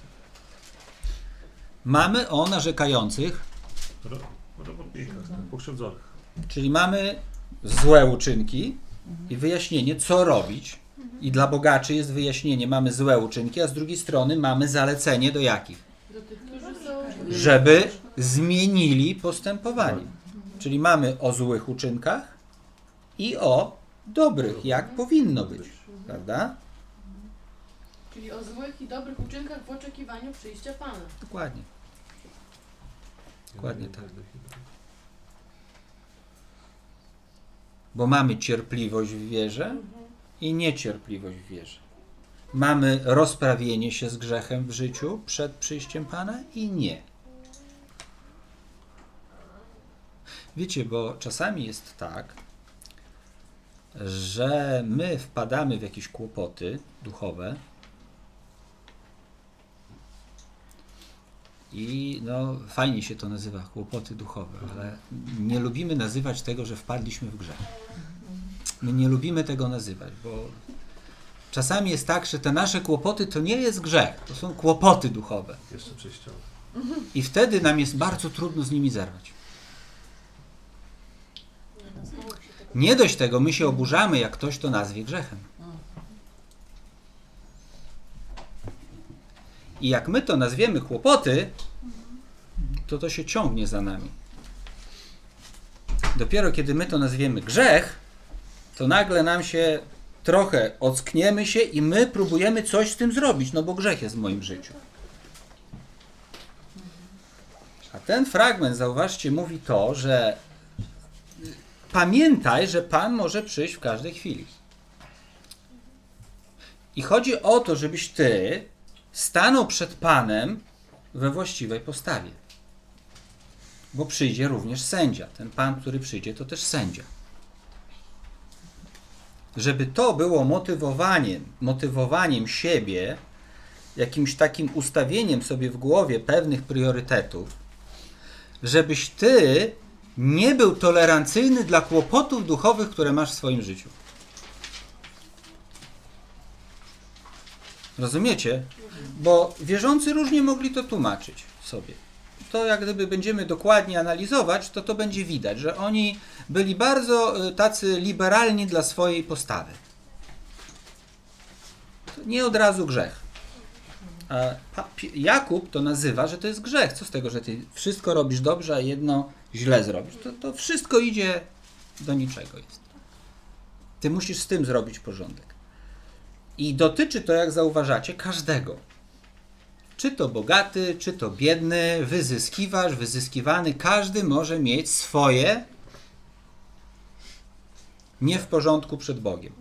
S1: Mamy o narzekających,
S8: Ro- Robotnikach, pokrzywdzonych.
S1: czyli mamy złe uczynki i wyjaśnienie, co robić. I dla bogaczy jest wyjaśnienie, mamy złe uczynki, a z drugiej strony mamy zalecenie do jakich?
S2: Do tych, którzy są...
S1: Żeby zmienili postępowanie. Czyli mamy o złych uczynkach i o dobrych, jak powinno być. Prawda?
S2: Czyli o złych i dobrych uczynkach w oczekiwaniu przyjścia Pana.
S1: Dokładnie. Dokładnie tak. Bo mamy cierpliwość w wierze i niecierpliwość w wierze. Mamy rozprawienie się z grzechem w życiu przed przyjściem Pana i nie. Wiecie, bo czasami jest tak, że my wpadamy w jakieś kłopoty duchowe i no fajnie się to nazywa, kłopoty duchowe, ale nie lubimy nazywać tego, że wpadliśmy w grzech. My nie lubimy tego nazywać, bo czasami jest tak, że te nasze kłopoty to nie jest grzech, to są kłopoty duchowe.
S8: Jeszcze przejściowe.
S1: I wtedy nam jest bardzo trudno z nimi zerwać. Nie dość tego, my się oburzamy, jak ktoś to nazwie grzechem. I jak my to nazwiemy kłopoty, to to się ciągnie za nami. Dopiero kiedy my to nazwiemy grzech, to nagle nam się trochę ockniemy się i my próbujemy coś z tym zrobić, no bo grzech jest w moim życiu. A ten fragment, zauważcie, mówi to, że pamiętaj, że Pan może przyjść w każdej chwili. I chodzi o to, żebyś ty stanął przed Panem we właściwej postawie. Bo przyjdzie również sędzia. Ten Pan, który przyjdzie, to też sędzia. Żeby to było motywowaniem, motywowaniem siebie, jakimś takim ustawieniem sobie w głowie pewnych priorytetów, żebyś ty nie był tolerancyjny dla kłopotów duchowych, które masz w swoim życiu. Rozumiecie? Bo wierzący różnie mogli to tłumaczyć sobie. To jak gdyby będziemy dokładnie analizować, to to będzie widać, że oni byli bardzo tacy liberalni dla swojej postawy. To nie od razu grzech. A Jakub to nazywa, że to jest grzech. Co z tego, że ty wszystko robisz dobrze, a jedno źle zrobisz? To, to wszystko idzie do niczego jest. Ty musisz z tym zrobić porządek. I dotyczy to, jak zauważacie, każdego. Czy to bogaty, czy to biedny, wyzyskiwacz, wyzyskiwany, każdy może mieć swoje nie w porządku przed Bogiem.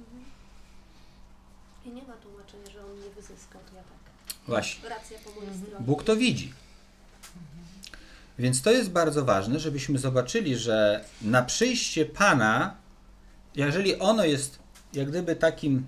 S7: I nie ma tłumaczenia, że on nie wyzyskał, to ja tak.
S1: Właśnie.
S7: Racja po mojej stronie.
S1: Bóg to widzi. Więc to jest bardzo ważne, żebyśmy zobaczyli, że na przyjście Pana, jeżeli ono jest jak gdyby takim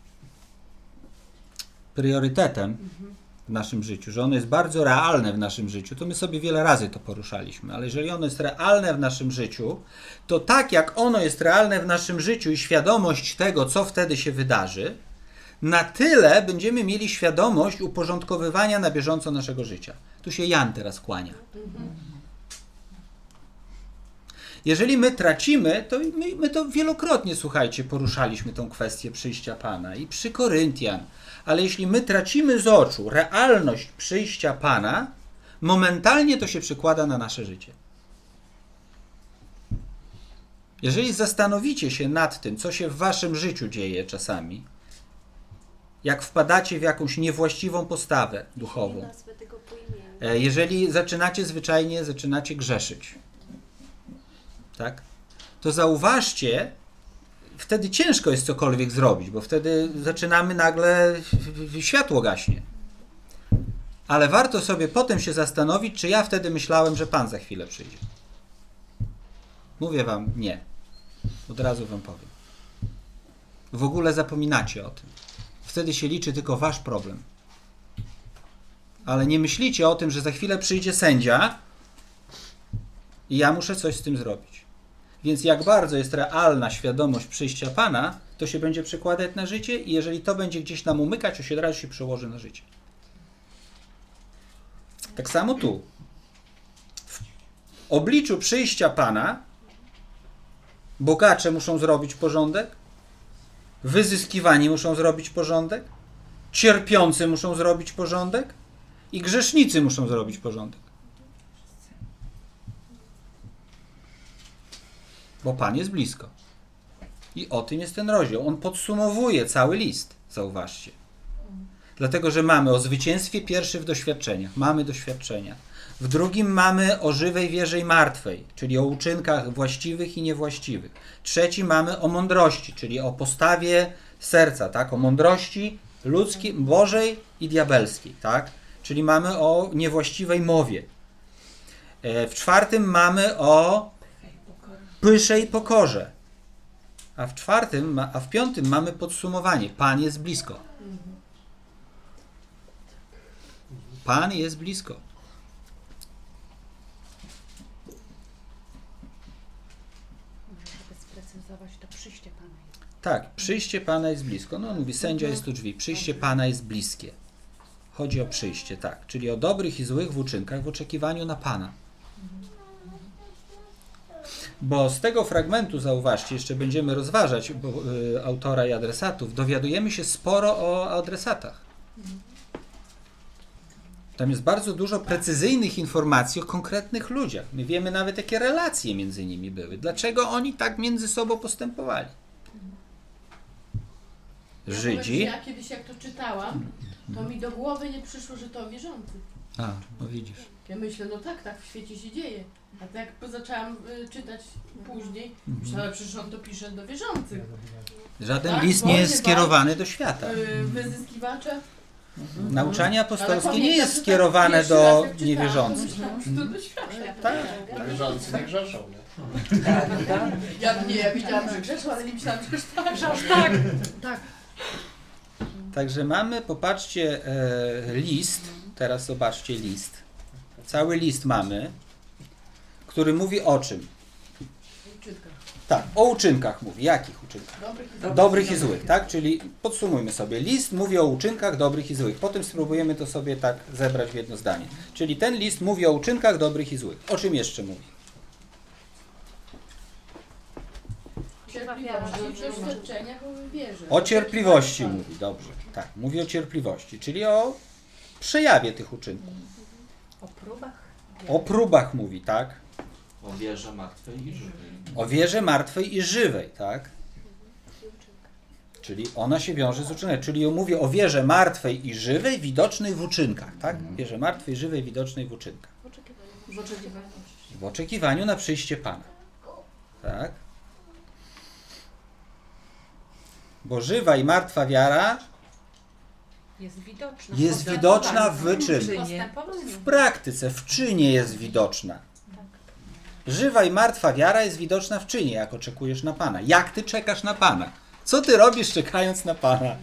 S1: priorytetem w naszym życiu, że ono jest bardzo realne w naszym życiu, to my sobie wiele razy to poruszaliśmy, ale jeżeli ono jest realne w naszym życiu, to tak jak ono jest realne w naszym życiu i świadomość tego, co wtedy się wydarzy, na tyle będziemy mieli świadomość uporządkowywania na bieżąco naszego życia. Tu się Jan teraz kłania. Jeżeli my tracimy, to my, my to wielokrotnie, słuchajcie, poruszaliśmy tą kwestię przyjścia Pana i przy Koryntian, ale jeśli my tracimy z oczu realność przyjścia Pana, momentalnie to się przekłada na nasze życie. Jeżeli zastanowicie się nad tym, co się w waszym życiu dzieje czasami, jak wpadacie w jakąś niewłaściwą postawę duchową, jeżeli zaczynacie zwyczajnie, zaczynacie grzeszyć, tak? To zauważcie, wtedy ciężko jest cokolwiek zrobić, bo wtedy zaczynamy nagle, światło gaśnie. Ale warto sobie potem się zastanowić, czy ja wtedy myślałem, że Pan za chwilę przyjdzie. Mówię wam, nie. Od razu wam powiem. W ogóle zapominacie o tym. Wtedy się liczy tylko wasz problem. Ale nie myślicie o tym, że za chwilę przyjdzie sędzia i ja muszę coś z tym zrobić. Więc jak bardzo jest realna świadomość przyjścia Pana, to się będzie przekładać na życie i jeżeli to będzie gdzieś nam umykać, to się od razu się przełoży na życie. Tak samo tu. W obliczu przyjścia Pana bogacze muszą zrobić porządek, wyzyskiwani muszą zrobić porządek, cierpiący muszą zrobić porządek i grzesznicy muszą zrobić porządek. Bo Pan jest blisko. I o tym jest ten rozdział. On podsumowuje cały list, zauważcie. Dlatego, że mamy o zwycięstwie pierwszy w doświadczeniach. Mamy doświadczenia. W drugim mamy o żywej wierze i martwej, czyli o uczynkach właściwych i niewłaściwych. Trzeci mamy o mądrości, czyli o postawie serca, tak? O mądrości ludzkiej, Bożej i diabelskiej, tak? Czyli mamy o niewłaściwej mowie. W czwartym mamy o pysze i pokorze. A w czwartym, a w piątym mamy podsumowanie. Pan jest blisko. Pan jest blisko.
S3: Żeby sprecyzować, to przyjście Pana jest.
S1: Tak, przyjście Pana jest blisko. No on mówi, sędzia jest u drzwi. Przyjście Pana jest bliskie. Chodzi o przyjście, tak. Czyli o dobrych i złych w uczynkach w oczekiwaniu na Pana. Bo z tego fragmentu, zauważcie, jeszcze będziemy rozważać bo, y, autora i adresatów, dowiadujemy się sporo o adresatach. Tam jest bardzo dużo precyzyjnych informacji o konkretnych ludziach. My wiemy nawet, jakie relacje między nimi były. Dlaczego oni tak między sobą postępowali. Żydzi.
S2: Ja kiedyś jak to czytałam, to mi do głowy nie przyszło, że to wierzący.
S1: A, no widzisz.
S2: Ja myślę, no tak, tak w świecie się dzieje. A tak jak zaczęłam y, czytać później, myślałam, ale przecież on to pisze do wierzących.
S1: Żaden
S2: Tak,
S1: list nie jest
S2: Boże,
S1: skierowany do świata.
S2: Y, wyzyskiwacze.
S1: Nauczanie apostolskie nie jest
S2: że
S1: skierowane
S2: tak
S1: do
S2: pierwszy raz, jak czytałam,
S1: niewierzących.
S2: to myślałam, że to do świata.
S1: Tak.
S5: Wierzący nie grzeszą, nie?
S2: Ja nie, ja widziałam, że grzeszą, ale nie myślałam, że aż tak.
S6: Że aż tak. Tak.
S1: Także mamy, popatrzcie, e, list, teraz zobaczcie list. Cały list mamy, który mówi o czym?
S2: Uczynkach.
S1: Tak, o uczynkach mówi. Jakich uczynkach?
S2: Dobrych i złych.
S1: Dobrych i złych, tak? Czyli podsumujmy sobie. List mówi o uczynkach dobrych i złych. Potem spróbujemy to sobie tak zebrać w jedno zdanie. Czyli ten list mówi o uczynkach dobrych i złych. O czym jeszcze mówi?
S2: Cierpliwości, przeświadczeniach o wierze.
S1: O cierpliwości mówi, dobrze. Tak, mówi o cierpliwości, czyli o przejawie tych uczynków.
S3: O próbach.
S1: O próbach mówi, tak?
S9: O wierze martwej i żywej.
S1: O wierze martwej i żywej, tak? Czyli ona się wiąże z uczynkiem. Czyli mówi o wierze martwej i żywej, widocznej w uczynkach, tak? Wierze martwej, żywej, widocznej w uczynkach.
S7: W oczekiwaniu.
S6: W oczekiwaniu.
S1: W oczekiwaniu na przyjście Pana. Tak? Bo żywa i martwa wiara
S3: Jest widoczna.
S1: jest widoczna w czym?
S3: W postępowaniu.
S1: W praktyce, w czynie jest widoczna. Żywa i martwa wiara jest widoczna w czynie, jak oczekujesz na Pana. Jak ty czekasz na Pana? Co ty robisz, czekając na Pana?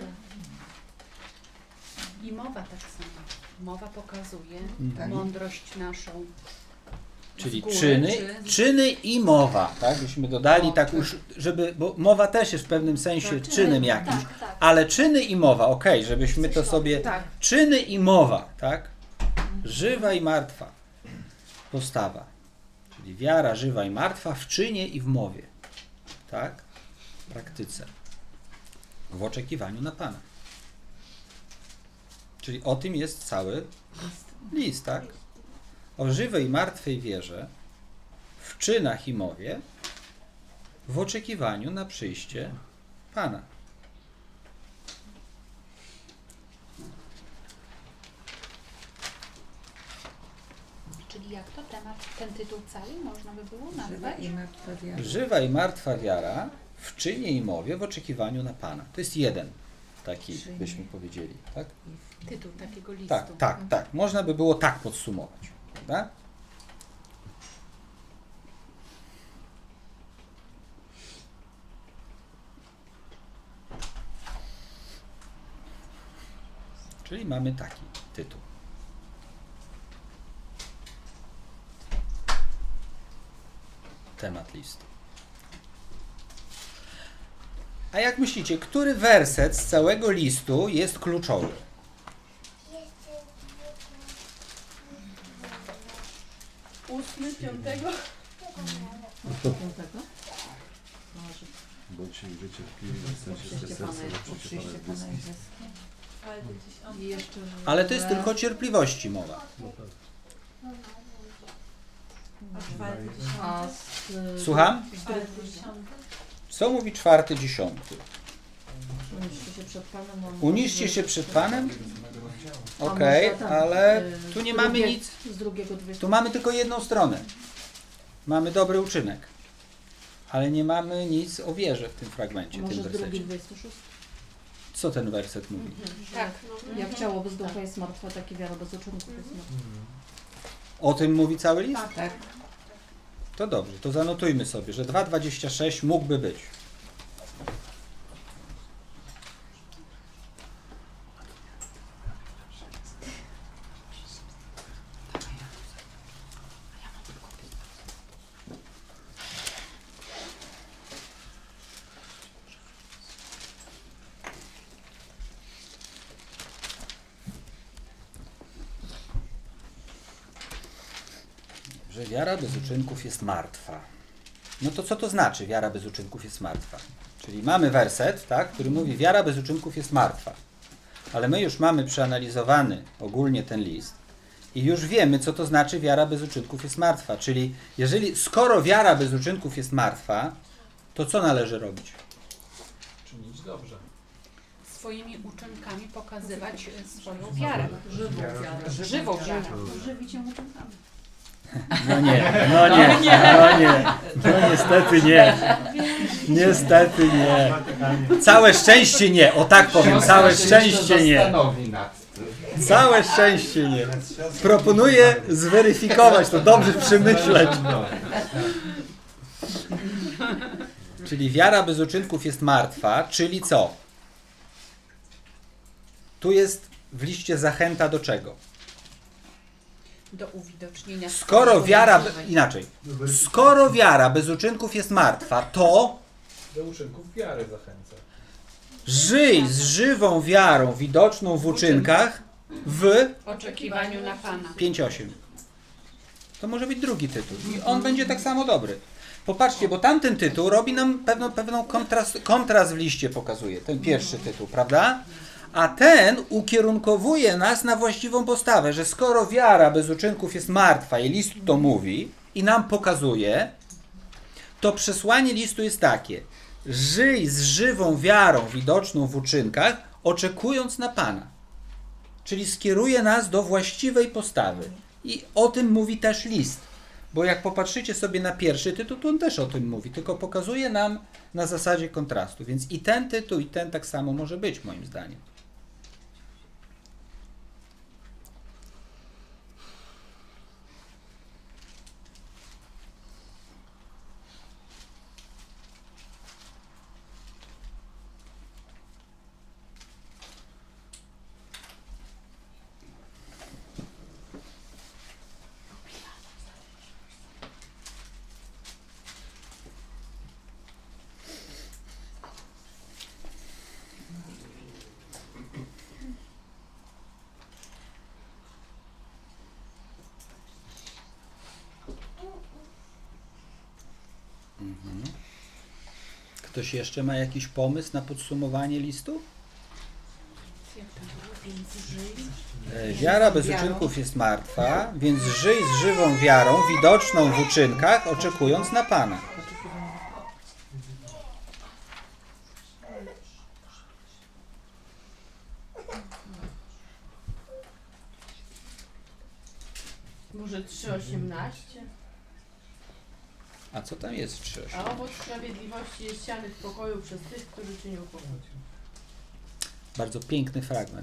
S3: I mowa tak samo. Mowa pokazuje
S1: Mhm.
S3: mądrość naszą.
S1: Czyli
S3: z góry,
S1: czyny,
S3: czy-
S1: czyny i mowa, tak? Byśmy dodali tak już, żeby, bo mowa też jest w pewnym sensie czynem jakimś,
S7: Tak, tak.
S1: ale czyny i mowa, okej, żebyśmy to sobie,
S6: Tak.
S1: czyny i mowa, tak? Żywa i martwa postawa, czyli wiara żywa i martwa w czynie i w mowie, tak? W praktyce, w oczekiwaniu na Pana. Czyli o tym jest cały list, tak? O żywej i martwej wierze, w czynach i mowie, w oczekiwaniu na przyjście Pana.
S3: Czyli jak to temat, ten tytuł cały można by było nazwać?
S6: Żywa i martwa wiara.
S1: Żywa i martwa wiara, w czynie i mowie, w oczekiwaniu na Pana. To jest jeden taki, byśmy powiedzieli, tak?
S3: Tytuł takiego listu.
S1: Tak, tak, tak. Można by było tak podsumować, prawda? Czyli mamy taki tytuł. Temat listu. A jak myślicie, który werset z całego listu jest kluczowy?
S2: Ósmy, piątego.
S6: Piątego?
S8: Bądźcie wycierpliwi, chcecie
S6: Przyjście
S8: serca,
S6: Pana jest,
S8: na przyjście
S6: przyjście
S8: Pana
S6: Pana
S8: jest
S6: jest. I jeszcze,
S1: Ale to jest
S6: że-
S1: tylko o cierpliwości mowa.
S6: A z,
S1: Słucham? Co mówi czwarty, dziesiąty?
S6: Uniszcie się przed Panem. on
S1: Uniszcie
S6: może-
S1: się przed Panem?
S6: A
S1: Okej,
S6: może tam,
S1: ale
S6: y,
S1: tu nie
S6: z
S1: mamy
S6: drugie-
S1: nic.
S6: Z drugiego dwudziestego.
S1: Tu mamy tylko jedną stronę. Mamy dobry uczynek. Ale nie mamy nic o wierze w tym fragmencie,
S6: Może
S1: tym
S6: z drugi
S1: wersecie.
S6: dwudziesty szósty.
S1: Co ten werset mówi?
S3: Tak.
S6: Jak ciało bez ducha jest martwe, takie wiara bez uczynków jest martwa.
S1: O tym mówi cały list?
S6: Tak.
S1: To dobrze, to zanotujmy sobie, że dwa dwadzieścia sześć mógłby być. Że wiara bez uczynków jest martwa. No to co to znaczy wiara bez uczynków jest martwa? Czyli mamy werset, tak, który mówi wiara bez uczynków jest martwa. Ale my już mamy przeanalizowany ogólnie ten list i już wiemy, co to znaczy wiara bez uczynków jest martwa. Czyli jeżeli, skoro wiara bez uczynków jest martwa, to co należy robić?
S4: Czynić dobrze.
S3: Swoimi uczynkami pokazywać swoją wiarę.
S2: Żywą wiarę.
S3: Żywą wiarę. Żywić ją uczynkami.
S1: No nie, no nie, no nie, no niestety nie, niestety nie. Całe szczęście nie, o tak powiem, całe szczęście nie.
S9: Zastanowi nad tym.
S1: Całe szczęście nie. Proponuję zweryfikować to, dobrze przemyśleć. Czyli wiara bez uczynków jest martwa, czyli co? Tu jest w liście zachęta do czego?
S3: Do uwidocznienia.
S1: Skoro wiara, inaczej, skoro wiara bez uczynków jest martwa, to
S4: Do uczynków wiary zachęca.
S1: żyj z żywą wiarą widoczną w uczynkach w
S3: oczekiwaniu na Pana.
S1: pięć osiem. To może być drugi tytuł i on będzie tak samo dobry. Popatrzcie, bo tamten tytuł robi nam pewną, pewną kontrast, kontrast w liście pokazuje, ten pierwszy tytuł, prawda? A ten ukierunkowuje nas na właściwą postawę, że skoro wiara bez uczynków jest martwa i list to mówi i nam pokazuje, to przesłanie listu jest takie: żyj z żywą wiarą widoczną w uczynkach, oczekując na Pana. Czyli skieruje nas do właściwej postawy. I o tym mówi też list. Bo jak popatrzycie sobie na pierwszy tytuł, to on też o tym mówi, tylko pokazuje nam na zasadzie kontrastu. Więc i ten tytuł, i ten tak samo może być, moim zdaniem. Ktoś jeszcze ma jakiś pomysł na podsumowanie listu? E, Wiara bez uczynków jest martwa, więc żyj z żywą wiarą, widoczną w uczynkach, oczekując na Pana.
S2: Może trzy osiemnaście?
S1: A co tam jest w trzy osiem?
S2: A owoc sprawiedliwości jest siany w pokoju przez tych, którzy czynią pokój.
S1: Bardzo piękny fragment.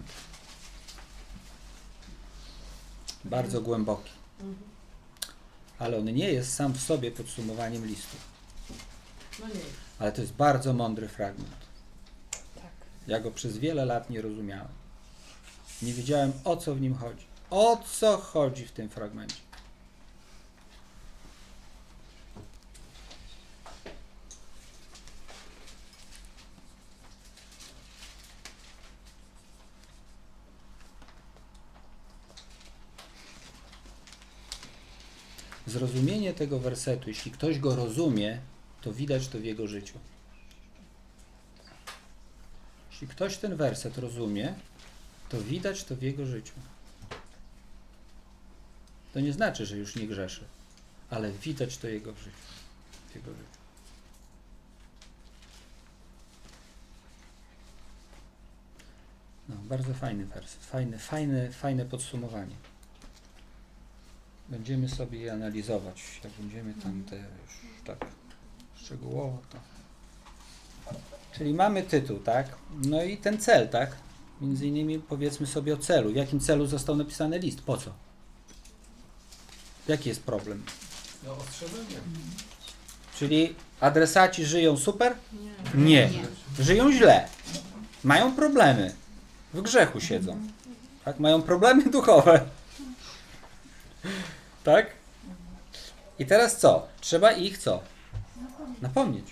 S1: Bardzo głęboki.
S2: Mhm.
S1: Ale on nie jest sam w sobie podsumowaniem listu.
S2: No nie jest.
S1: Ale to jest bardzo mądry fragment.
S3: Tak.
S1: Ja go przez wiele lat nie rozumiałem. Nie wiedziałem, o co w nim chodzi. O co chodzi w tym fragmencie. Zrozumienie tego wersetu, jeśli ktoś go rozumie, to widać to w jego życiu. Jeśli ktoś ten werset rozumie, to widać to w jego życiu. To nie znaczy, że już nie grzeszy, ale widać to jego w życiu. W jego życiu. No, bardzo fajny werset, fajne, fajne, fajne podsumowanie. Będziemy sobie je analizować, jak będziemy tam te już tak szczegółowo to. Czyli mamy tytuł, tak? No i ten cel, tak? Między innymi powiedzmy sobie o celu. W jakim celu został napisany list? Po co? Jaki jest problem?
S4: No ostrzeżenie.
S1: Czyli adresaci żyją super? Nie. Żyją źle. Mają problemy. W grzechu siedzą. Tak? Mają problemy duchowe. Tak? I teraz co? Trzeba ich co? Napomnieć.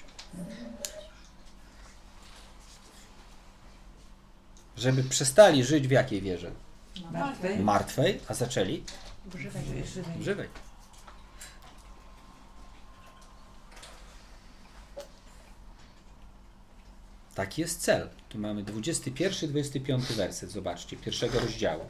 S1: Żeby przestali żyć w jakiej wierze?
S6: Martwej.
S1: Martwej, a zaczęli?
S3: Żywej.
S1: Żywej. Taki jest cel. Tu mamy dwudziesty pierwszy, dwudziesty piąty werset, zobaczcie, pierwszego rozdziału.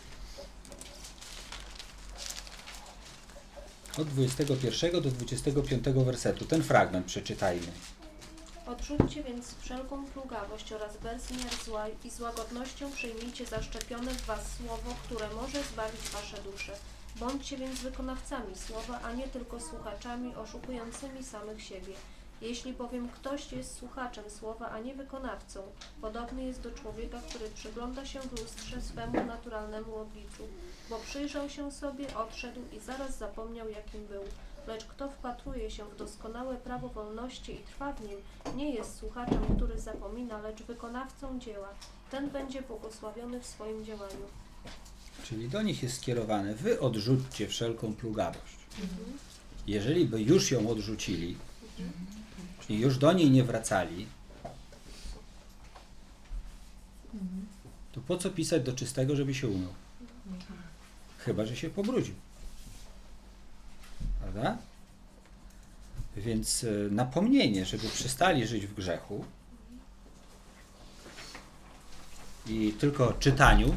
S1: Od dwudziestego pierwszego do dwudziestego piątego wersetu. Ten fragment przeczytajmy.
S7: Odrzućcie więc wszelką plugawość oraz bezmiar zła i z łagodnością przyjmijcie zaszczepione w was słowo, które może zbawić wasze dusze. Bądźcie więc wykonawcami słowa, a nie tylko słuchaczami oszukującymi samych siebie. Jeśli bowiem ktoś jest słuchaczem słowa, a nie wykonawcą, podobny jest do człowieka, który przygląda się w lustrze swemu naturalnemu obliczu, bo przyjrzał się sobie, odszedł i zaraz zapomniał, jakim był. Lecz kto wpatruje się w doskonałe prawo wolności i trwa w nim, nie jest słuchaczem, który zapomina, lecz wykonawcą dzieła. Ten będzie błogosławiony w swoim działaniu.
S1: Czyli do nich jest skierowane, wy odrzućcie wszelką plugawość. Jeżeli by już ją odrzucili, czyli już do niej nie wracali, to po co pisać do czystego, żeby się umył? Chyba że się pobrudził. Prawda? Więc y, napomnienie, żeby przestali żyć w grzechu i tylko czytaniu,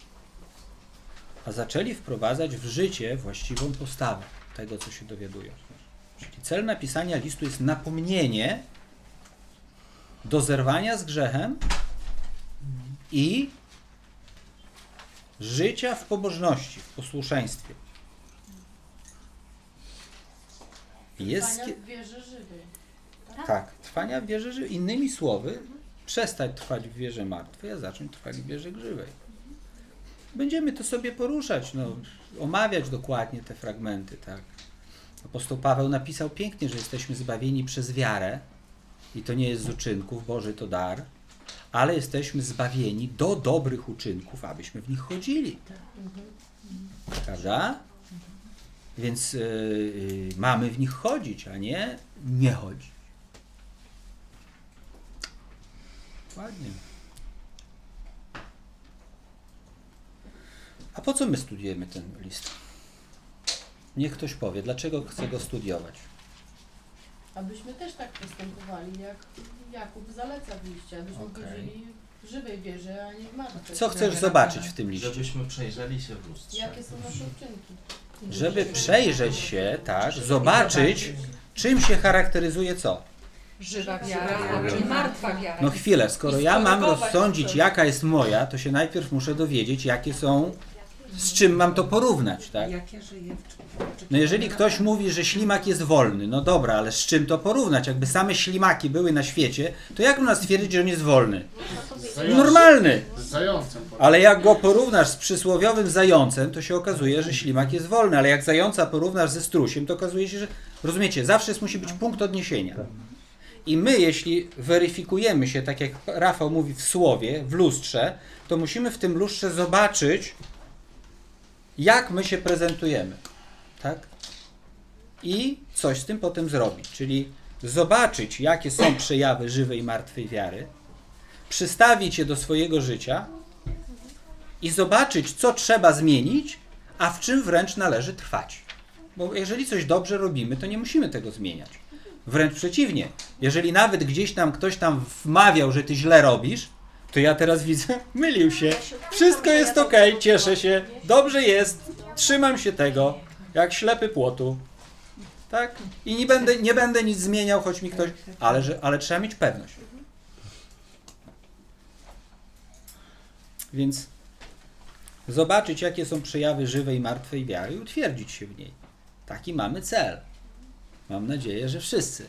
S1: a zaczęli wprowadzać w życie właściwą postawę tego, co się dowiadują. Czyli cel napisania listu jest napomnienie do zerwania z grzechem i życia w pobożności, w posłuszeństwie. Jest
S2: Trwania w wierze żywej.
S1: tak, trwania w wierze żywej. Innymi słowy, przestać trwać w wierze martwej, a zacząć trwać w wierze żywej. Będziemy to sobie poruszać, no, omawiać dokładnie te fragmenty, tak. Apostoł Paweł napisał pięknie, że jesteśmy zbawieni przez wiarę i to nie jest z uczynków, Boży to dar, ale jesteśmy zbawieni do dobrych uczynków, abyśmy w nich chodzili. Prawda? Więc yy, yy, mamy w nich chodzić, a nie nie chodzić. Ładnie. A po co my studiujemy ten list? Niech ktoś powie, dlaczego chce go studiować.
S2: Abyśmy też tak postępowali, jak Jakub zaleca w liście, abyśmy
S1: Okej.
S2: wierzyli w żywej wierze, a nie w martwej.
S1: Co chcesz zobaczyć w tym liście?
S9: Żebyśmy przejrzeli się w lustrze.
S2: Jakie są nasze uczynki?
S1: Żeby przejrzeć się, tak, zobaczyć, czym się charakteryzuje co?
S3: Żywa wiara i martwa wiara.
S1: No chwilę, skoro ja mam rozsądzić, jaka jest moja, to się najpierw muszę dowiedzieć, jakie są, z czym mam to porównać, tak?
S10: Jak ja żyję w człowieku.
S1: No jeżeli ktoś mówi, że ślimak jest wolny, no dobra, ale z czym to porównać? Jakby same ślimaki były na świecie, to jak można stwierdzić, że on jest wolny? Normalny!
S5: Z zającem.
S1: Ale jak go porównasz z przysłowiowym zającem, to się okazuje, że ślimak jest wolny, ale jak zająca porównasz ze strusiem, to okazuje się, że, rozumiecie, zawsze jest, musi być punkt odniesienia. I my, jeśli weryfikujemy się, tak jak Rafał mówi w słowie, w lustrze, to musimy w tym lustrze zobaczyć, jak my się prezentujemy. Tak? I coś z tym potem zrobić. Czyli zobaczyć, jakie są przejawy żywej i martwej wiary, przystawić je do swojego życia i zobaczyć, co trzeba zmienić, a w czym wręcz należy trwać. Bo jeżeli coś dobrze robimy, to nie musimy tego zmieniać. Wręcz przeciwnie. Jeżeli nawet gdzieś tam ktoś tam wmawiał, że ty źle robisz, to ja teraz widzę, mylił się. Wszystko jest okej, cieszę się, dobrze jest, trzymam się tego, jak ślepy płotu. Tak? I nie będę, nie będę nic zmieniał, choć mi ktoś... Ale, że, ale trzeba mieć pewność. Więc zobaczyć, jakie są przejawy żywej i martwej wiary i utwierdzić się w niej. Taki mamy cel. Mam nadzieję, że wszyscy.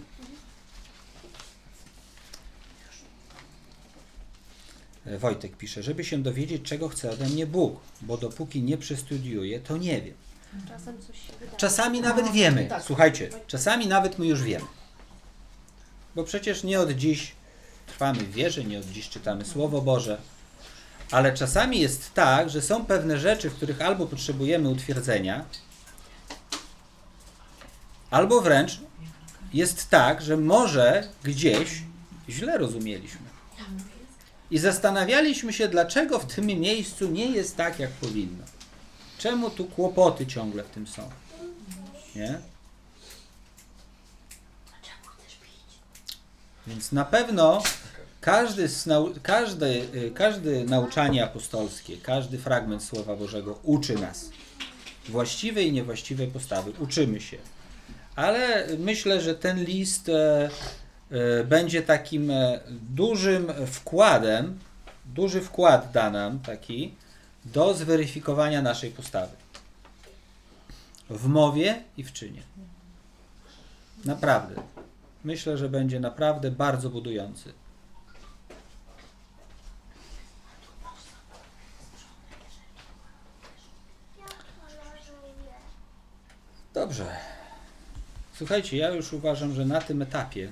S1: Wojtek pisze, żeby się dowiedzieć, czego chce ode mnie Bóg, bo dopóki nie przestudiuję, to nie wiem.
S7: Czasem coś się wydaje.
S1: Czasami nawet wiemy. Słuchajcie, czasami nawet my już wiemy. Bo przecież nie od dziś trwamy w wierze, nie od dziś czytamy Słowo Boże. Ale czasami jest tak, że są pewne rzeczy, w których albo potrzebujemy utwierdzenia, albo wręcz jest tak, że może gdzieś źle rozumieliśmy. I zastanawialiśmy się, dlaczego w tym miejscu nie jest tak, jak powinno. Czemu tu kłopoty ciągle w tym są? Nie? Więc na pewno każdy, z nau, każdy, y, każdy nauczanie apostolskie, każdy fragment Słowa Bożego uczy nas właściwej i niewłaściwej postawy. Uczymy się. Ale myślę, że ten list e, e, będzie takim e, dużym wkładem, duży wkład da nam taki do zweryfikowania naszej postawy. W mowie i w czynie. Naprawdę. Myślę, że będzie naprawdę bardzo budujący. Dobrze. Słuchajcie, ja już uważam, że na tym etapie,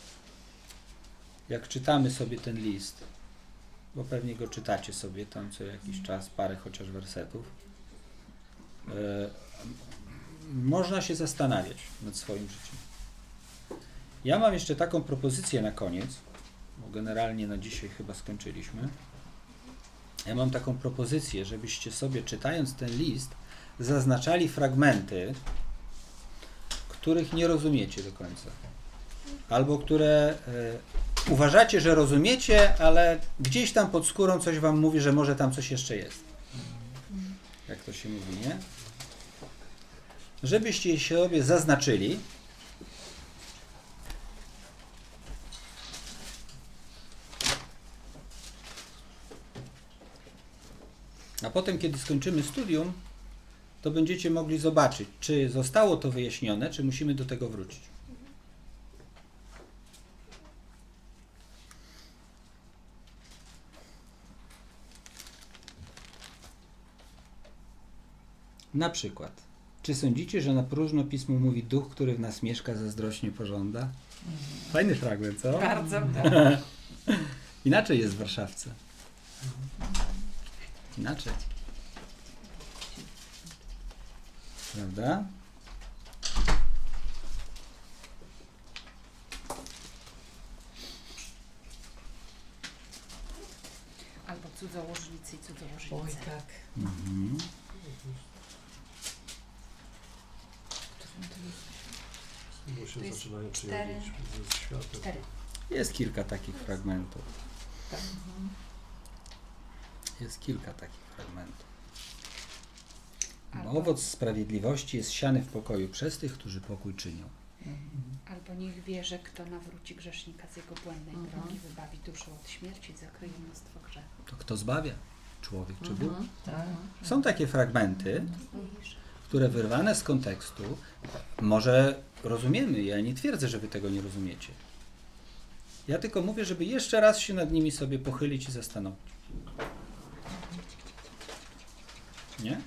S1: jak czytamy sobie ten list, bo pewnie go czytacie sobie tam co jakiś czas, parę chociaż wersetów, yy, można się zastanawiać nad swoim życiem. Ja mam jeszcze taką propozycję na koniec, bo generalnie na dzisiaj chyba skończyliśmy. Ja mam taką propozycję, żebyście sobie, czytając ten list, zaznaczali fragmenty, których nie rozumiecie do końca. Albo które e, uważacie, że rozumiecie, ale gdzieś tam pod skórą coś wam mówi, że może tam coś jeszcze jest. Jak to się mówi, nie? Żebyście się sobie zaznaczyli. A potem, kiedy skończymy studium, to będziecie mogli zobaczyć, czy zostało to wyjaśnione, czy musimy do tego wrócić. Na przykład, czy sądzicie, że na próżno Pismo mówi duch, który w nas mieszka, zazdrośnie pożąda? Fajny fragment, co?
S6: Bardzo.
S1: Inaczej jest w Warszawce. Inaczej. Prawda?
S3: Albo cudzołożnicy i cudzołożnice.
S6: Oj, tak.
S1: Mhm.
S8: Bo się
S3: To jest
S8: zaczynają
S3: cztery.
S8: przyjaźnić ze światem.
S3: Cztery.
S1: Jest kilka takich fragmentów.
S6: Tak.
S1: Jest kilka takich fragmentów. Bo
S3: Albo,
S1: owoc sprawiedliwości jest siany w pokoju przez tych, którzy pokój czynią.
S3: albo niech wie, że kto nawróci grzesznika z jego błędnej
S6: Mhm.
S3: drogi, wybawi duszę od śmierci, zakryje mnóstwo grzechu.
S1: To kto zbawia? Człowiek czy Bóg?
S6: Mhm. Tak.
S1: Są takie fragmenty,
S3: Widzisz?
S1: które wyrwane z kontekstu, może rozumiemy, ja nie twierdzę, że wy tego nie rozumiecie. Ja tylko mówię, żeby jeszcze raz się nad nimi sobie pochylić i zastanowić. Nie?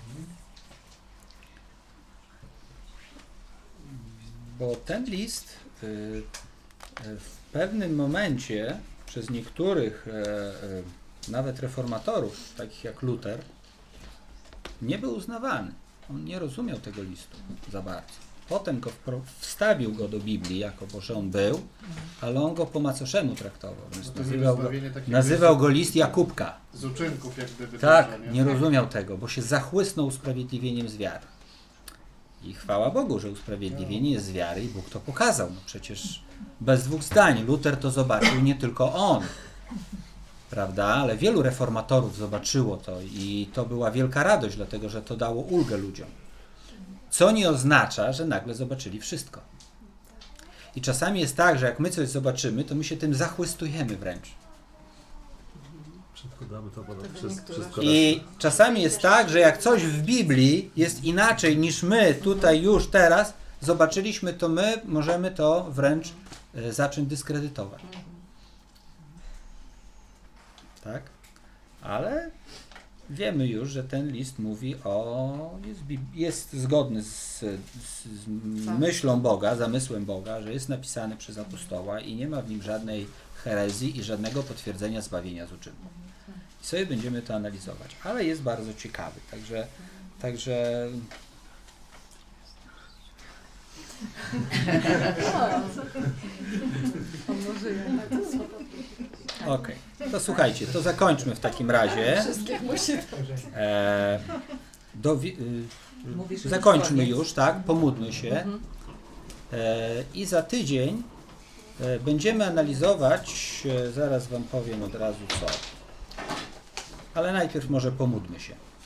S1: Bo ten list y, y, w pewnym momencie przez niektórych e, e, nawet reformatorów, takich jak Luter, nie był uznawany. On nie rozumiał tego listu za bardzo. Potem go wpro- wstawił go do Biblii, jako bo że on był, ale on go po macoszemu traktował. Więc
S5: To
S1: nazywał go,
S5: zbawienie takie
S1: nazywał go list Jakubka.
S5: z uczynków jak gdyby.
S1: Tak,
S5: dużo,
S1: nie rozumiał tego, bo się zachłysnął usprawiedliwieniem z wiary. I chwała Bogu, że usprawiedliwienie jest z wiary i Bóg to pokazał. No przecież bez dwóch zdań. Luter to zobaczył, nie tylko on. Prawda? Ale wielu reformatorów zobaczyło to i to była wielka radość, dlatego że to dało ulgę ludziom. Co nie oznacza, że nagle zobaczyli wszystko. I czasami jest tak, że jak my coś zobaczymy, to my się tym zachłystujemy wręcz.
S8: Przedkładamy to ponad
S6: Tego
S8: przez,
S6: niektóre-
S8: wszystko.
S1: I czasami jest tak, że jak coś w Biblii jest inaczej niż my tutaj już teraz zobaczyliśmy, to my możemy to wręcz e, zacząć dyskredytować. Tak? Ale wiemy już, że ten list mówi o... jest, bib- jest zgodny z, z, z myślą Boga, zamysłem Boga, że jest napisany przez apostoła i nie ma w nim żadnej herezji i żadnego potwierdzenia zbawienia z uczynku. I sobie będziemy to analizować. Ale jest bardzo ciekawy. Także... także Okej, to słuchajcie, to zakończmy w takim razie.
S6: Wszystkich musi
S1: E, do, wi- y,
S6: Mówisz już
S1: zakończmy
S6: koniec.
S1: już, tak? Pomódlmy się.
S6: Mhm.
S1: E, I za tydzień E, Będziemy analizować, e, zaraz Wam powiem od razu co. Ale najpierw może pomódlmy się.